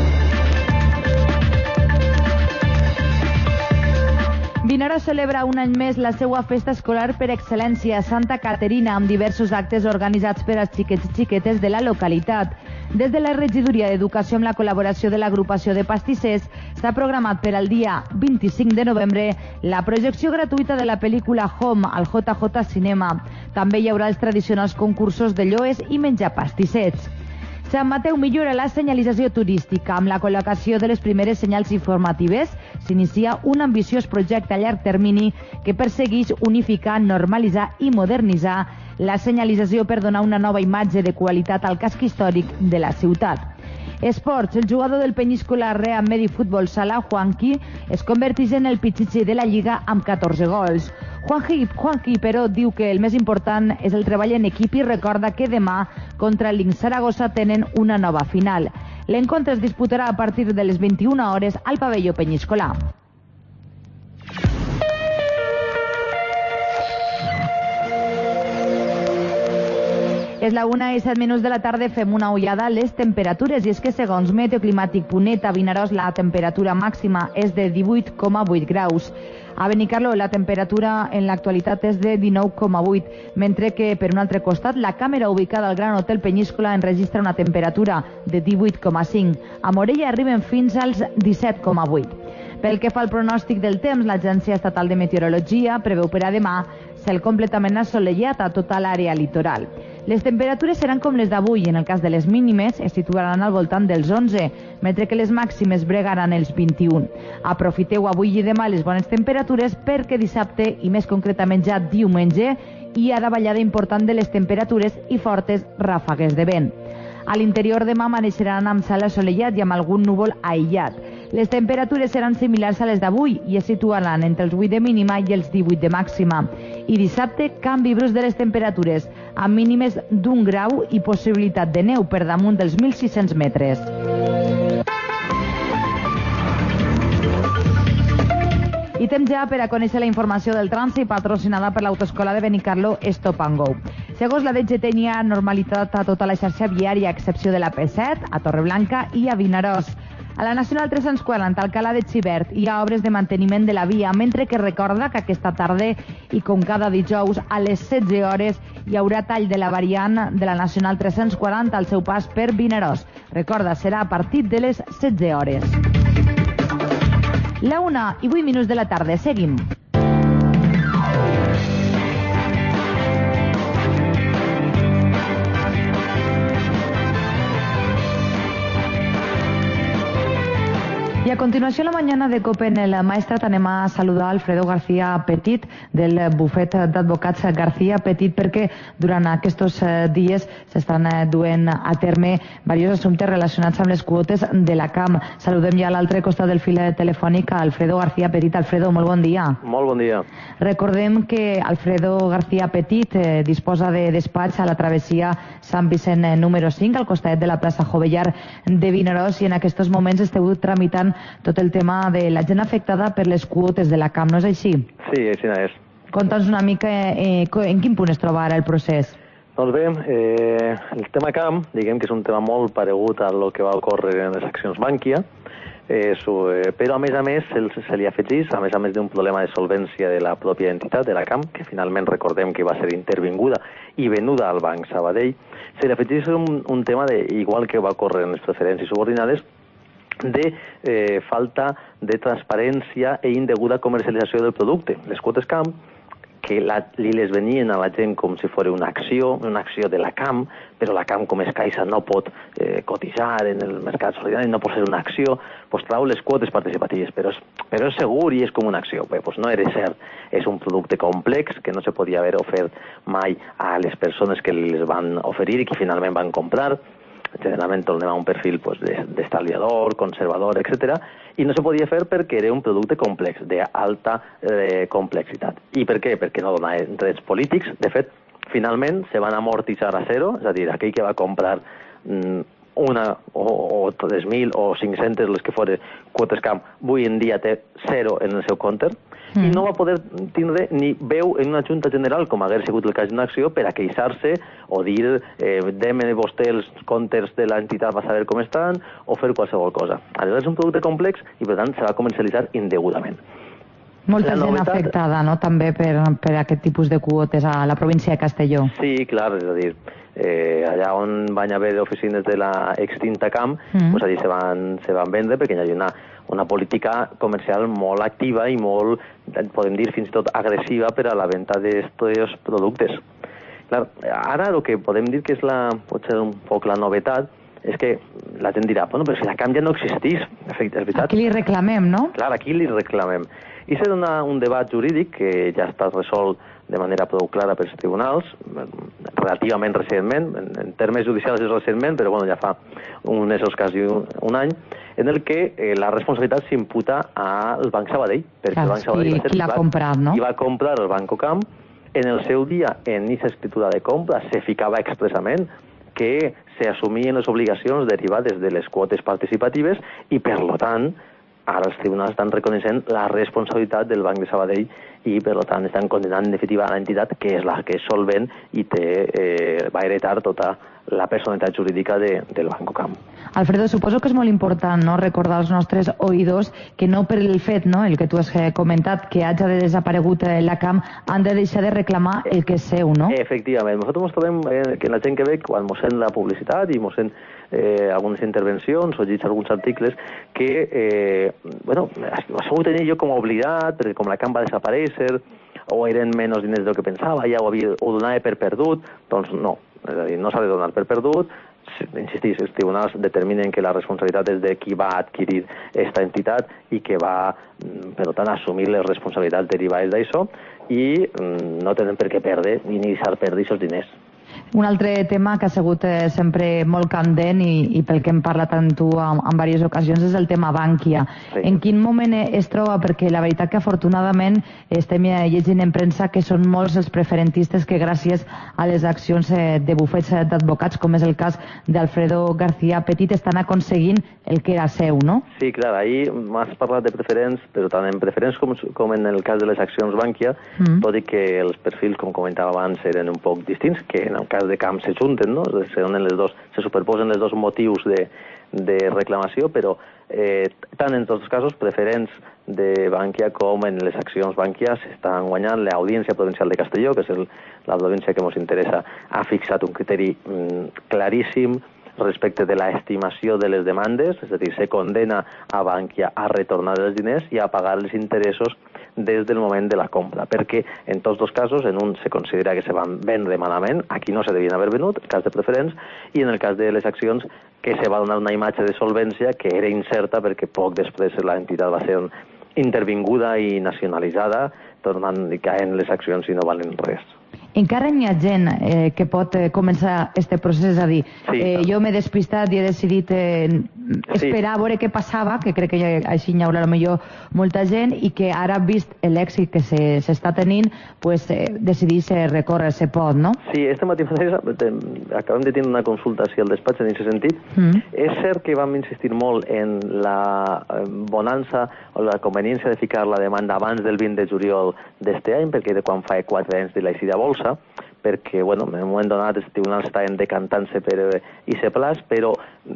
Vinaròs celebra un any més la seva festa escolar per excel·lència, Santa Caterina, amb diversos actes organitzats per als xiquets i xiquetes de la localitat. Des de la Regidoria d'Educació, amb la col·laboració de l'agrupació de pastissers, s'ha programat per al dia vint-i-cinc de novembre la projecció gratuïta de la pel·lícula Home al J J Cinema. També hi haurà els tradicionals concursos de lloes i menjar pastissets. Sant Mateu millora la senyalització turística. Amb la col·locació de les primeres senyals informatives s'inicia un ambiciós projecte a llarg termini que persegueix unificar, normalitzar i modernitzar la senyalització per donar una nova imatge de qualitat al casc històric de la ciutat. Esports. El jugador del Penyíscola Real Medi Futbol Sala, Juanqui, es converteix en el pitxitxi de la Lliga amb catorze gols. Juanqui, Juanqui, però, diu que el més important és el treball en equip i recorda que demà contra el Lynx Saragossa tenen una nova final. L'encontre es disputarà a partir de les vint-i-una hores al pavelló penyíscolà. És la una i set minuts de la tarda, fem una ullada a les temperatures, i és que segons Meteoclimàtic punt net, a Vinaròs la temperatura màxima és de divuit coma vuit graus. A Benicarló la temperatura en l'actualitat és de dinou coma vuit, mentre que per un altre costat la càmera ubicada al Gran Hotel Penyíscola enregistra una temperatura de divuit coma cinc. A Morella arriben fins als disset coma vuit. Pel que fa al pronòstic del temps, l'Agència Estatal de Meteorologia preveu per a demà cel completament assolellat a tota l'àrea litoral. Les temperatures seran com les d'avui. En el cas de les mínimes es situaran al voltant dels onze, mentre que les màximes bregaran els vint-i-un. Aprofiteu avui i demà les bones temperatures perquè dissabte, i més concretament ja diumenge, hi ha davallada important de les temperatures i fortes ràfegues de vent. A l'interior demà amaneixeran amb cel assolellat i amb algun núvol aïllat. Les temperatures seran similars a les d'avui i es situaran entre els vuit de mínima i els divuit de màxima. I dissabte, canvi brusc de les temperatures, amb mínimes d'un grau i possibilitat de neu per damunt dels mil sis-cents metres. I temps ja per a conèixer la informació del trànsit patrocinada per l'autoescola de Benicarló Stop and Go. Segons la D G T, hi ha normalitat a tota la xarxa viària, a excepció de la P set, a Torreblanca i a Vinaròs. A la Nacional tres-cents quaranta, a Alcalà de Xivert, hi ha obres de manteniment de la via, mentre que recorda que aquesta tarda, i com cada dijous, a les setze hores, hi haurà tall de la variant de la Nacional tres-cents quaranta al seu pas per Vinaròs. Recorda, serà a partir de les setze hores. La una i vuit minuts de la tarda. Seguim. Y a continuación, la mañana de COPE en el Maestrat anem a saludar Alfredo García Petit del bufet d'advocats García Petit, perquè durant aquests dies s'estan duent a terme diversos assumptes relacionats amb les quotes de la C A M. Saludem ja a l'altre costat del fil telefònic a Alfredo García Petit. Alfredo, molt bon dia. Molt bon dia. Recordem que Alfredo García Petit eh, disposa de despatx a la travessia Sant Vicent número cinc, al costat de la plaça Jovellar de Vinaròs, i en aquests moments esteu tramitant tot el tema de la gent afectada per les quotes de la C A M, no és així? Sí, així no és. Conta'ns una mica eh, en quin punt es troba ara el procés. Doncs bé, eh, el tema C A M, diguem que és un tema molt paregut a lo que va ocórrer en les accions Bankia, eh, so, eh, però a més a més se, se li afegís, a més a més d'un problema de solvència de la pròpia entitat de la C A M, que finalment recordem que va ser intervinguda i venuda al Banc Sabadell, se li afegís un, un tema de, igual que va ocórrer en les preferències subordinades, de eh, falta de transparència e indeguda comercialització del producte. Les quotes C A M, que la, li les venien a la gent com si fos una acció, una acció de la C A M, però la C A M com és caixa no pot eh, cotitzar en el mercat solidari, no pot ser una acció, doncs trau les quotes participatives, però és, però és segur i és com una acció. Bé, doncs no era cert, és un producte complex que no se podia haver ofert mai a les persones que les van oferir i que finalment van comprar. Generalment tornem a un perfil pues, d'estalviador, conservador, etcètera, i no se podia fer perquè era un producte complex, d'alta eh, complexitat. I per què? Perquè no donava drets polítics. De fet, finalment se van amortitzar a zero, és a dir, aquell que va comprar mm, una o, o tres mil o cinc-centes, les que foren quotes C A M, avui en dia té zero en el seu compte, mm. i no va poder tindre ni veu en una junta general, com hagués sigut el cas d'una acció, per a queixar-se o dir eh, deme vostè els comptes de l'entitat, va saber com estan, o fer qualsevol cosa. Aleshores és un producte complex i per tant se va comercialitzar indegudament. Molta gent novetat... afectada, no?, també per, per aquest tipus de quotes a la província de Castelló. Sí, clar, és a dir, eh, allà on van haver oficines de la extinta C A M, mm. pues allí se van, se van vendre perquè hi ha una, una política comercial molt activa i molt, podem dir, fins i tot agressiva per a la venda d'aquests productes. Clar, ara el que podem dir que és la, potser un poc la novetat és que la gent dirà, bueno, però si la C A M ja no existís, és veritat. Aquí li reclamem, no? Clar, aquí li reclamem. I s'ha donat un debat jurídic que ja està resolt de manera prou clara pels tribunals, relativament recentment, en termes judicials és recentment, però bueno, ja fa un mesos, quasi un, un any, en el que eh, la responsabilitat s'imputa al Banc Sabadell, perquè Clar, el Banc Sabadell qui, va ser qui l'ha comprat, no? I va comprar el Banco C A M. En el seu dia, en aquesta escritura de compra, se ficava expressament que se assumien les obligacions derivades de les quotes participatives i, per tant, ara els tribunals estan reconeixent la responsabilitat del Banc de Sabadell i, per tant, estan condenant en definitiva a l'entitat que és la que és solvent i té, eh, va heretar tota la personalitat jurídica de, del Banco C A M. Alfredo, suposo que és molt important, no?, recordar als nostres oïdors que no per el fet, no?, el que tu has comentat, que hagi de desaparegut la C A M, han de deixar de reclamar el que és seu, no? Efectivament. Nosaltres ens trobem eh, que la gent que ve, quan mos sent la publicitat i mos sent eh, algunes intervencions o llegits alguns articles, que, eh, bueno, això ho tenia jo com oblidat, perquè com la C A M va desaparèixer, o eren menys diners del que pensava, ja ho, havia, ho donava per perdut, doncs no. És a dir, no s'ha de donar per perdut. Insistís, els tribunals determinen que la responsabilitat és de qui va adquirir aquesta entitat i que va, per tant, assumir les responsabilitats derivades d'això i no tenen per què perdre ni deixar perdre aquests diners. Un altre tema que ha sigut eh, sempre molt candent i, i pel que hem parlat amb tu en, en diverses ocasions és el tema Bankia. Sí. En quin moment es troba? Perquè la veritat que afortunadament estem llegint en premsa que són molts els preferentistes que gràcies a les accions eh, de bufets d'advocats, com és el cas d'Alfredo García Petit, estan aconseguint el que era seu, no? Sí, clar, ahir m'has parlat de preferents, però tant en preferents com, com en el cas de les accions Bankia, mm. tot i que els perfils, com comentava abans, eren un poc distints, que en el cas de C A M se junten, no? Se donen les dos, se superposen els dos motius de, de reclamació, però eh, tant en tots els casos, preferents de Bankia com en les accions Bankia s'estan guanyant. L'Audiència Provincial de Castelló, que és el, la província que ens interessa, ha fixat un criteri mm, claríssim respecte de l'estimació de les demandes, és a dir, se condena a Bankia a retornar els diners i a pagar els interessos des del moment de la compra, perquè en tots dos casos, en un se considera que se van vendre malament, aquí no se devien haver venut, en cas de preferents, i en el cas de les accions que se va donar una imatge de solvència que era incerta perquè poc després l'entitat va ser intervinguda i nacionalitzada, tornant i caent les accions i no valen res. Encara n'hi ha gent eh, que pot eh, començar aquest procés, és a dir, sí, eh, jo m'he despistat i he decidit eh, esperar sí. a veure què passava, que crec que ja, així hi haurà potser molta gent, i que ara, vist l'èxit que s'està se, tenint, pues, eh, decidís eh, recórrer, se pot, no? Sí, este matí mateix acabem de tenir una consulta així al despatx en aquest sentit. Mm. És cert que vam insistir molt en la bonança o la conveniència de ficar la demanda abans del vint de juliol d'este any, perquè de quan fa quatre anys de l'eixida a bolsa, perquè, bueno, en un moment donat els tribunals estaven decantant-se per I C Plus, però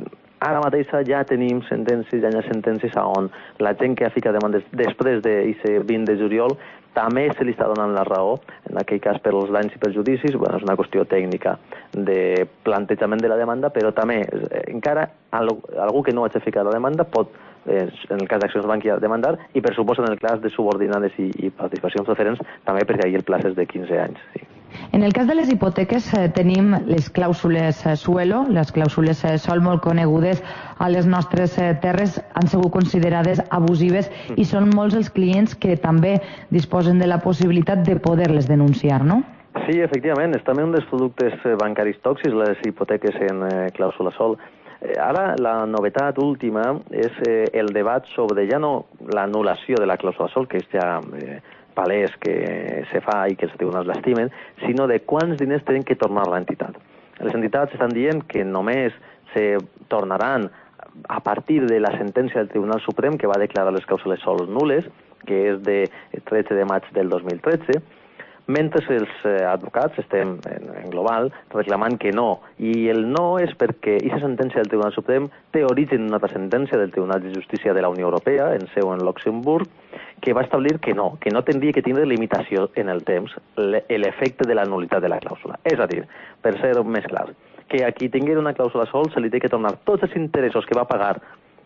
ara mateix ja tenim sentències, ja hi ha sentències on la gent que ha ficat demandes després d'aquest vint de juliol també se li està donant la raó, en aquell cas per els danys i perjudicis, bueno, és una qüestió tècnica de plantejament de la demanda, però també encara algú que no hagi ficat la demanda pot, en el cas d'Accions Bankia, demandar, i per suposo en el cas de subordinades i, i participacions preferents també, perquè ahir el plaç és de quinze anys. Sí. En el cas de les hipoteques eh, tenim les clàusules eh, suelo, les clàusules eh, sol molt conegudes a les nostres eh, terres, han sigut considerades abusives mm. i són molts els clients que també disposen de la possibilitat de poder-les denunciar, no? Sí, efectivament, és també un dels productes bancaris tòxics, les hipoteques en eh, clàusula sol. Ara la novetat última és eh, el debat sobre ja no l'anul·lació de la clàusula sol, que és ja eh, palès que se fa i que els tribunals l'estimen, sinó de quants diners tenen que tornar a l'entitat. Les entitats estan dient que només se tornaran a partir de la sentència del Tribunal Suprem que va declarar les clàusules sol nules, que és de tretze de maig del dos mil tretze, mentre els eh, advocats estem en, en global reclamant que no. I el no és perquè aquesta sentència del Tribunal Suprem té origen en una altra sentència del Tribunal de Justícia de la Unió Europea, en seu en Luxemburg, que va establir que no, que no tindria que tindre limitació en el temps l'efecte de la nulitat de la clàusula. És a dir, per ser més clar, que a qui tingui una clàusula sol se li té que tornar tots els interessos que va pagar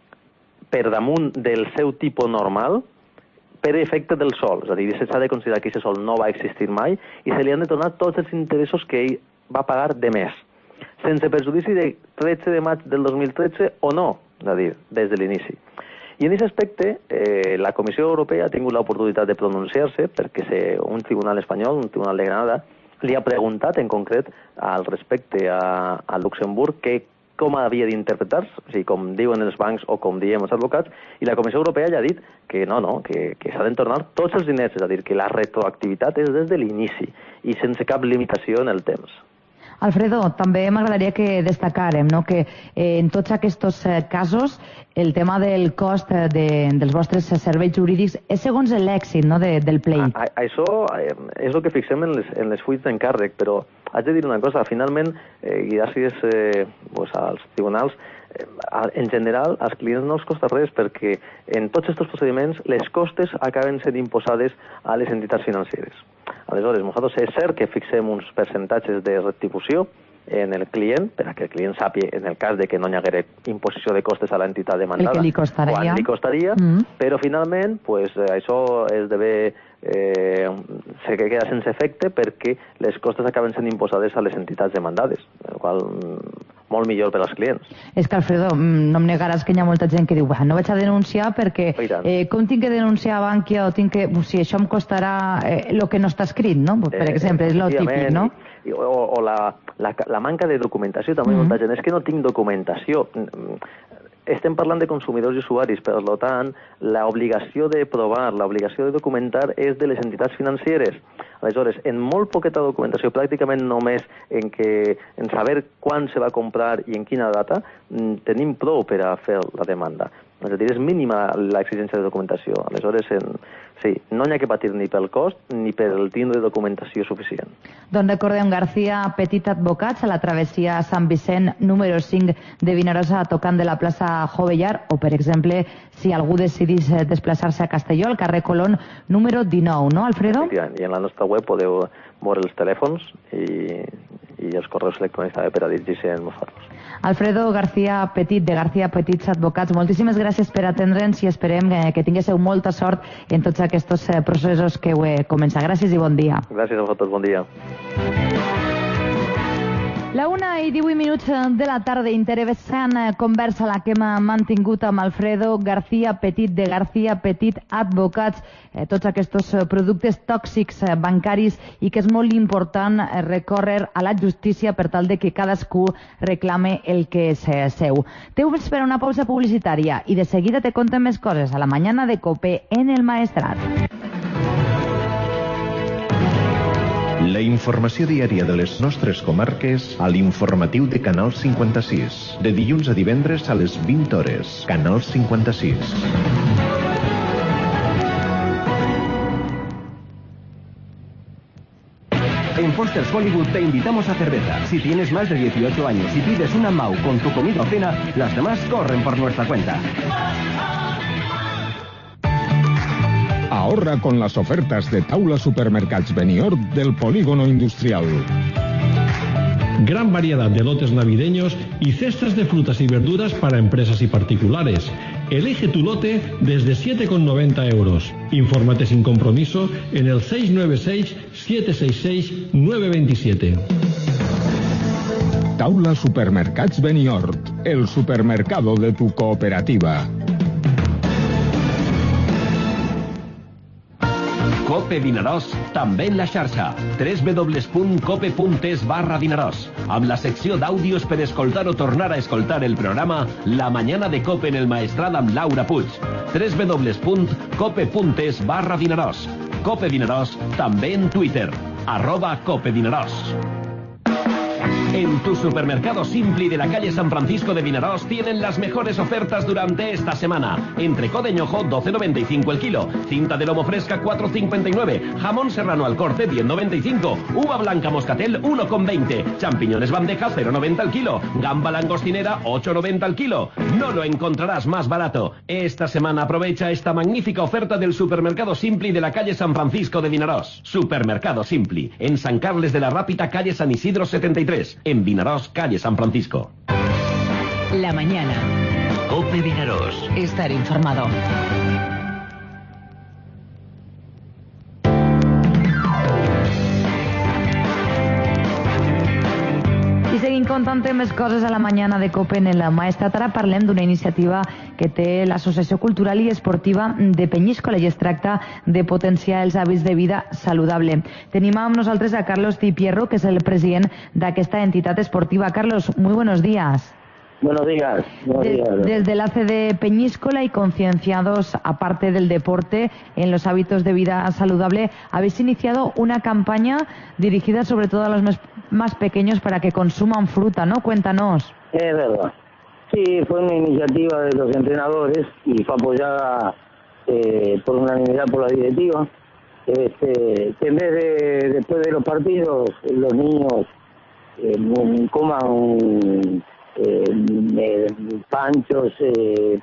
per damunt del seu tipus normal per efecte del sol, és a dir, s'ha de considerar que aquest sol no va existir mai i se li han de tornar tots els interessos que ell va pagar de més, sense perjudici de tretze de maig del dos mil tretze o no, és a dir, des de l'inici. I en aquest aspecte, eh, la Comissió Europea ha tingut l'oportunitat de pronunciar-se perquè se, un tribunal espanyol, un tribunal de Granada, li ha preguntat en concret al respecte a, a Luxemburg que com havia d'interpretar-se, o sigui, com diuen els bancs o com diem els advocats, i la Comissió Europea ja ha dit que no, no, que, que s'ha de tornar tots els diners, és a dir, que la retroactivitat és des de l'inici i sense cap limitació en el temps. Alfredo, també m'agradaria que destacarem, no?, que eh, en tots aquests eh, casos el tema del cost eh, de, dels vostres serveis jurídics és segons l'èxit, no?, de, del pleit. A, a, això eh, és el que fixem en les, en les fuits d'encàrrec, però haig de dir una cosa, finalment, eh, gràcies eh, pues, als tribunals, eh, en general, als clients no els costa res, perquè en tots aquests procediments les costes acaben sent imposades a les entitats financeres. Aleshores, nosaltres és cert que fixem uns percentatges de retribució en el client, per que el client sàpiga, en el cas de que no hi haguera imposició de costes a l'entitat demandada, el que li costaria, quan li costaria, mm. però finalment pues, això esdevé, eh, se queda sense efecte perquè les costes acaben sent imposades a les entitats demandades, el qual molt millor per als clients. És que, Alfredo, no em negaràs que hi ha molta gent que diu no vaig a denunciar perquè eh, com tinc que denunciar a Bankia o tinc que... Si això em costarà el eh, que no està escrit, no? Per eh, exemple, és el típic, no? I, o o la, la, la manca de documentació, també mm-hmm. molta gent, és que no tinc documentació. Estem parlant de consumidors i usuaris, per tant, l'obligació de provar, l'obligació de documentar és de les entitats financeres. Aleshores, en molt poqueta documentació, pràcticament només en, que, en saber quan se va comprar i en quina data, tenim prou per a fer la demanda. És a dir, és mínima l'exigència de documentació. Aleshores, en, sí, no hi ha que patir ni pel cost ni per el tindre documentació suficient. Doncs recordem, García Petit Advocats, a la travessia Sant Vicent, número cinc de Vinarosa, tocant de la plaça Jovellar, o, per exemple, si algú decidís desplaçar-se a Castelló, al carrer Colón, número dinou, no, Alfredo? I en la nostra web podeu veure els telèfons i, i els correus electrònics també per a dirigir-se a nosaltres. Alfredo García Petit, de García Petits Advocats, moltíssimes gràcies per atendre'ns i esperem que, que tinguéssiu molta sort en tots aquests processos que heu començat. Gràcies i bon dia. Gràcies a vosaltres, bon dia. La una i divuit minuts de la tarda, interessant conversa la que hem mantingut amb Alfredo García Petit, de García Petit Advocats, eh, tots aquests productes tòxics bancaris, i que és molt important recórrer a la justícia per tal de que cadascú reclame el que és seu. Temps per una pausa publicitària i de seguida te conten més coses a la mañana de COPE en el Maestrat. La informació diària de les nostres comarques a l'informatiu de Canal cinquanta-sis. De dilluns a divendres a les vint hores. Canal cinquanta-sis. En Foster's Hollywood te invitamos a cerveza. Si tienes más de dieciocho años y pides una M A U con tu comida o cena, las demás corren por nuestra cuenta. Ahorra con las ofertas de Taula Supermercats Benihord del Polígono Industrial. Gran variedad de lotes navideños y cestas de frutas y verduras para empresas y particulares. Elige tu lote desde siete con noventa euros. Infórmate sin compromiso en el seis nueve seis, siete seis seis, nueve dos siete. Taula Supermercats Benihord, el supermercado de tu cooperativa. Cope Vinaròs, també en la xarxa. w w w punt cope punt es barra Vinaròs. Amb la secció d'àudios per escoltar o tornar a escoltar el programa La Mañana de Cope en el Maestrat amb Laura Puig. w w w punt cope punt es barra Vinaròs. Cope Vinaròs, també en Twitter. Arroba Cope Vinaròs. En tu supermercado Simpli de la calle San Francisco de Vinaròs tienen las mejores ofertas durante esta semana. Entrecot de ñojo doce noventa y cinco el kilo, cinta de lomo fresca cuatro cincuenta y nueve, jamón serrano al corte diez noventa y cinco, uva blanca moscatel uno con veinte, champiñones bandeja cero noventa el kilo, gamba langostinera ocho noventa el kilo. No lo encontrarás más barato. Esta semana aprovecha esta magnífica oferta del supermercado Simpli de la calle San Francisco de Vinaròs. Supermercado Simpli, en San Carles de la Rápita, calle San Isidro setenta y tres. En Vinaròs, calle San Francisco. La mañana. Cope Vinaròs. Estar informado. I seguim contant més coses a la mañana de COPE en el Maestrat. Ara parlem d'una iniciativa que té l'Associació Cultural i Esportiva de Peñíscola i es tracta de potenciar els hàbits de vida saludable. Tenim amb nosaltres a Carlos Di Pierro, que és el president d'aquesta entitat esportiva. Carlos, muy buenos días. Buenos días. Buenos días. Desde, desde el A C D Peñíscola y concienciados, aparte del deporte, en los hábitos de vida saludable, habéis iniciado una campaña dirigida sobre todo a los más, más pequeños para que consuman fruta, ¿no? Cuéntanos. Es verdad. Sí, fue una iniciativa de los entrenadores y fue apoyada eh, por unanimidad por la directiva. Este, que en vez de, después de los partidos, los niños eh, coman Eh, eh, panchos, eh,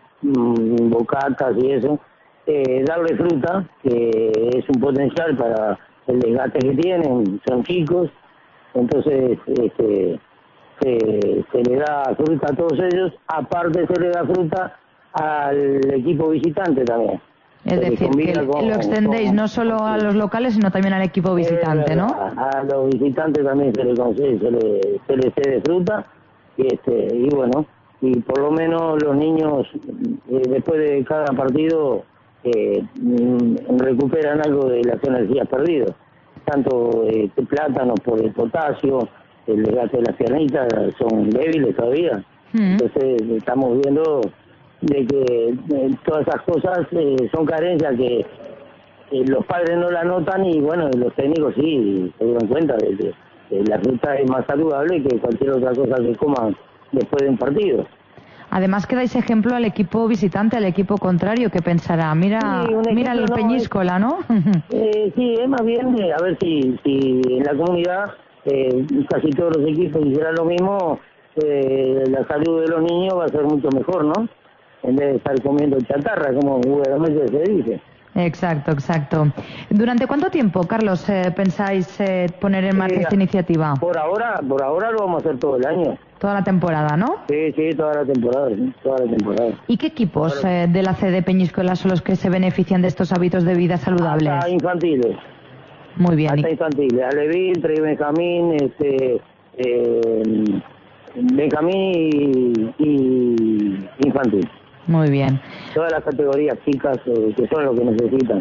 bocatas y eso, eh, darle fruta, que es un potencial para el desgaste que tienen, son chicos, entonces este, se, se le da fruta a todos ellos, aparte se le da fruta al equipo visitante también. Es decir, que con, lo extendéis con, no solo a los locales, sino también al equipo visitante, eh, ¿no? A, a los visitantes también se le concede, se le, se le cede fruta. Y, este, y bueno, y por lo menos los niños eh, después de cada partido eh, recuperan algo de las energías perdidas, tanto eh, plátanos por el potasio, el desgaste de las piernitas, son débiles todavía. Mm. Entonces estamos viendo de que eh, todas esas cosas eh, son carencias que eh, los padres no la notan y bueno, los técnicos sí se dieron cuenta de que la fruta es más saludable que cualquier otra cosa que coman después de un partido. Además que dais ejemplo al equipo visitante, al equipo contrario, que pensará, mira, sí, mira el no, Peñíscola, es, ¿no? eh, sí, es más bien, eh, a ver si, si en la comunidad eh, casi todos los equipos hicieran lo mismo, eh, la salud de los niños va a ser mucho mejor, ¿no? En vez de estar comiendo chatarra, como vulgarmente se dice. Exacto, exacto. ¿Durante cuánto tiempo, Carlos, eh, pensáis eh, poner en marcha Sí, esta iniciativa? Por ahora, por ahora lo vamos a hacer todo el año. Toda la temporada, ¿no? Sí, sí, toda la temporada, sí, toda la temporada. ¿Y qué equipos eh, de la C D Peñíscola son los que se benefician de estos hábitos de vida saludables? Hasta infantiles. Muy bien. Hasta infantiles. Alevil, Trey Benjamín, este, eh, Benjamín y, y infantil. Muy bien. Todas las categorías chicas eh, que son lo que necesitan.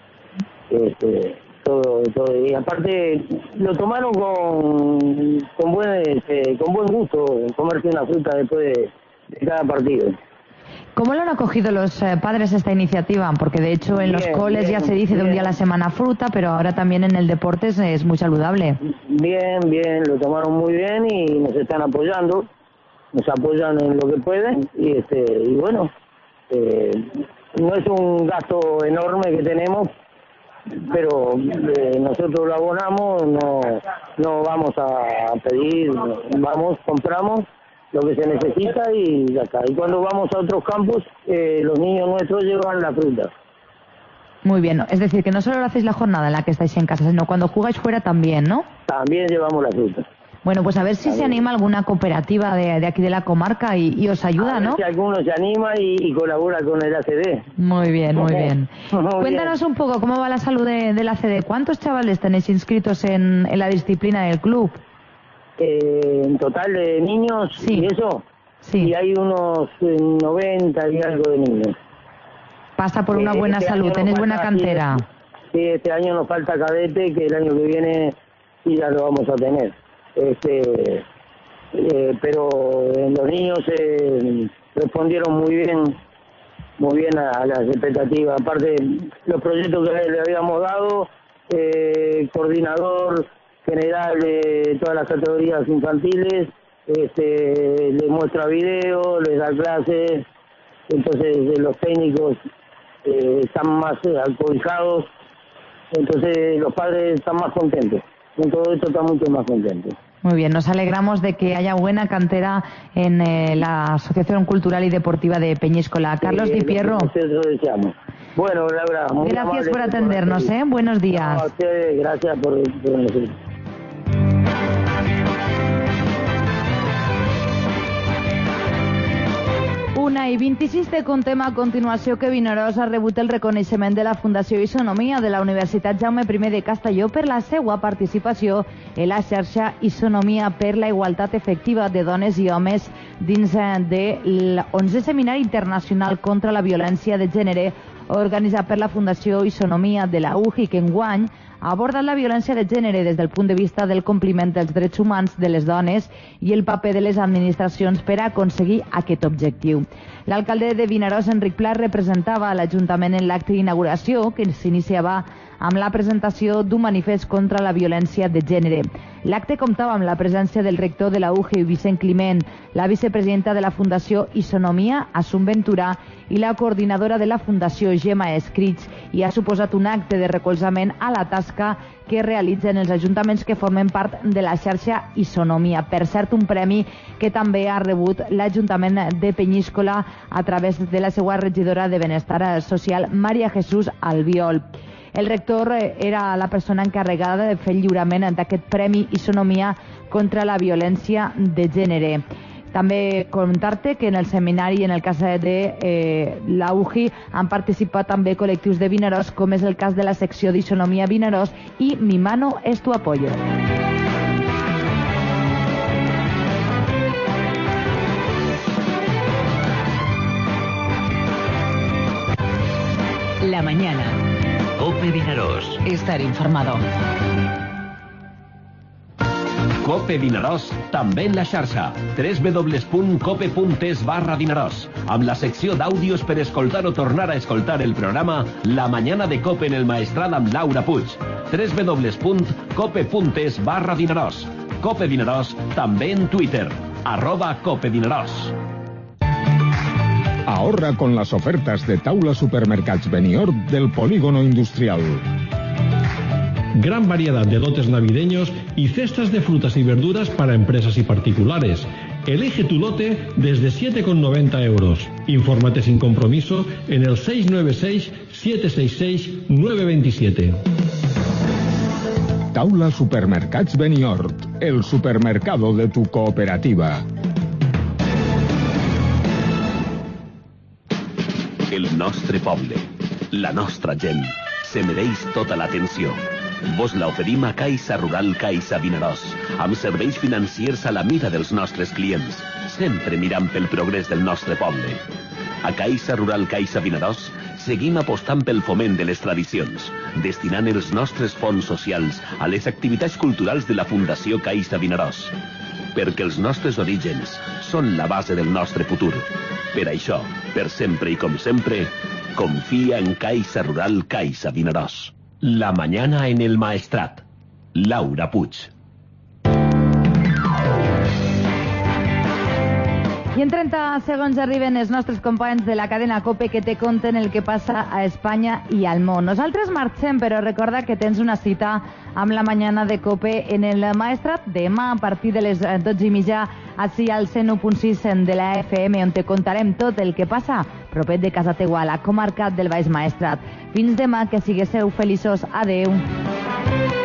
Este, todo, todo. Y aparte lo tomaron con con buen este, con buen gusto, comerse una fruta después de, de cada partido. ¿Cómo lo han acogido los eh, padres esta iniciativa? Porque de hecho en Bien, los coles bien, ya se dice de un bien. día a la semana fruta, pero ahora también en el deporte es, es muy saludable. Bien, bien, lo tomaron muy bien y nos están apoyando, nos apoyan en lo que pueden y este y bueno, eh, no es un gasto enorme que tenemos, pero eh, nosotros lo abonamos, no no vamos a pedir, vamos, compramos lo que se necesita y ya está. Y cuando vamos a otros campos, eh, los niños nuestros llevan la fruta. Muy bien, es decir, que no solo lo hacéis la jornada en la que estáis en casa, sino cuando jugáis fuera también, ¿no? También llevamos la fruta. Bueno, pues a ver si se anima alguna cooperativa de, de aquí de la comarca y, y os ayuda, A ver ¿no? si alguno se anima y, y colabora con el A C D. Muy bien, muy bien. Muy bien. Cuéntanos un poco cómo va la salud de, del A C D. ¿Cuántos chavales tenéis inscritos en, en la disciplina del club? Eh, en total de niños Sí. y eso, Sí. y hay unos eh, noventa y algo de niños. Pasa por una Eh, buena este salud, año tenéis nos buena falta- cantera. Sí, este año nos falta cadete, que el año que viene sí ya lo vamos a tener. Este, eh, pero eh, los niños eh, respondieron muy bien, muy bien a, a las expectativas. Aparte, los proyectos que le habíamos dado, eh, coordinador general de todas las categorías infantiles, este, les muestra videos, les da clases, entonces eh, los técnicos eh, están más eh, acobijados, entonces los padres están más contentos, con todo esto están mucho más contentos. Muy bien, nos alegramos de que haya buena cantera en eh, la Asociación Cultural y Deportiva de Peñíscola. Carlos Eh, Di Pierro, lo que nosotros deseamos. Bueno, Laura, muy gracias amable por atendernos, ¿eh? Buenos No, a días. ustedes, gracias por, por decir. Una i vint-i-sis te contem a continuació que Vinaròs ha rebut el reconeixement de la Fundació Isonomia de la Universitat Jaume I de Castelló per la seva participació en la xarxa Isonomia per la igualtat efectiva de dones i homes dins de l'onzè Seminari Internacional contra la Violència de Gènere organitzat per la Fundació Isonomia de la U J I, que enguany ha abordat la violència de gènere des del punt de vista del compliment dels drets humans de les dones i el paper de les administracions per a aconseguir aquest objectiu. L'alcalde de Vinaròs, Enric Pla, representava a l'Ajuntament en l'acte d'inauguració, que s'iniciava amb la presentació d'un manifest contra la violència de gènere. L'acte comptava amb la presència del rector de la U J I, Vicent Climent, la vicepresidenta de la Fundació Isonomia, Assum Venturà, i la coordinadora de la Fundació, Gemma Escrits, i ha suposat un acte de recolzament a la tasca que realitzen els ajuntaments que formen part de la xarxa Isonomia. Per cert, un premi que també ha rebut l'Ajuntament de Peñíscola a través de la seva regidora de Benestar Social, Maria Jesús Albiol. El rector era la persona encarregada de fer el lliurament d'aquest Premi Isonomia contra la violència de gènere. També comentar-te que en el seminari, en el cas de eh, la U J I, han participat també col·lectius de Vinaròs, com és el cas de la secció d'Isonomia Vinaròs i Mi mano es tu apoyo. La mañana. Cope Vinaròs. Estar informado. Cope Vinaròs, també en la xarxa. doble u doble u doble u punt cope punt es barra Vinaròs. Amb la secció d'àudios per escoltar o tornar a escoltar el programa La mañana de Cope en el Maestrat amb Laura Puig. doble u doble u doble u punt cope punt es barra Vinaròs. Cope Vinaròs, també en Twitter. Arroba Cope Vinaròs. Ahorra con las ofertas de Taula Supermercats Benihorb del Polígono Industrial. Gran variedad de lotes navideños y cestas de frutas y verduras para empresas y particulares. Elige tu lote desde siete con noventa euros. Infórmate sin compromiso en el seis nueve seis, siete seis seis, nueve dos siete. Taula Supermercats Benihort, el supermercado de tu cooperativa. El nostre poble, la nostra gent, se mereix tota l'atenció. Vos l'oferim a Caixa Rural Caixa Vinaròs, amb serveis financiers a la mida dels nostres clients, sempre mirant pel progrés del nostre poble. A Caixa Rural Caixa Vinaròs seguim apostant pel foment de les tradicions, destinant els nostres fons socials a les activitats culturals de la Fundació Caixa Vinaròs. Perquè els nostres orígens són la base del nostre futur. Per això, per sempre i com sempre, confia en Caixa Rural Caixa Vinaròs. La mañana en el Maestrat. Laura Puig. I en trenta segons arriben els nostres companys de la cadena COPE que te conten el que passa a Espanya i al món. Nosaltres marxem, però recorda que tens una cita amb la mañana de COPE en el Maestrat demà a partir de les dotze i mitja així al cent u punt sis de la F M, on te contarem tot el que passa propet de casa teua, a la comarca del Baix Maestrat. Fins demà, que siguéssiu feliços. Adeu.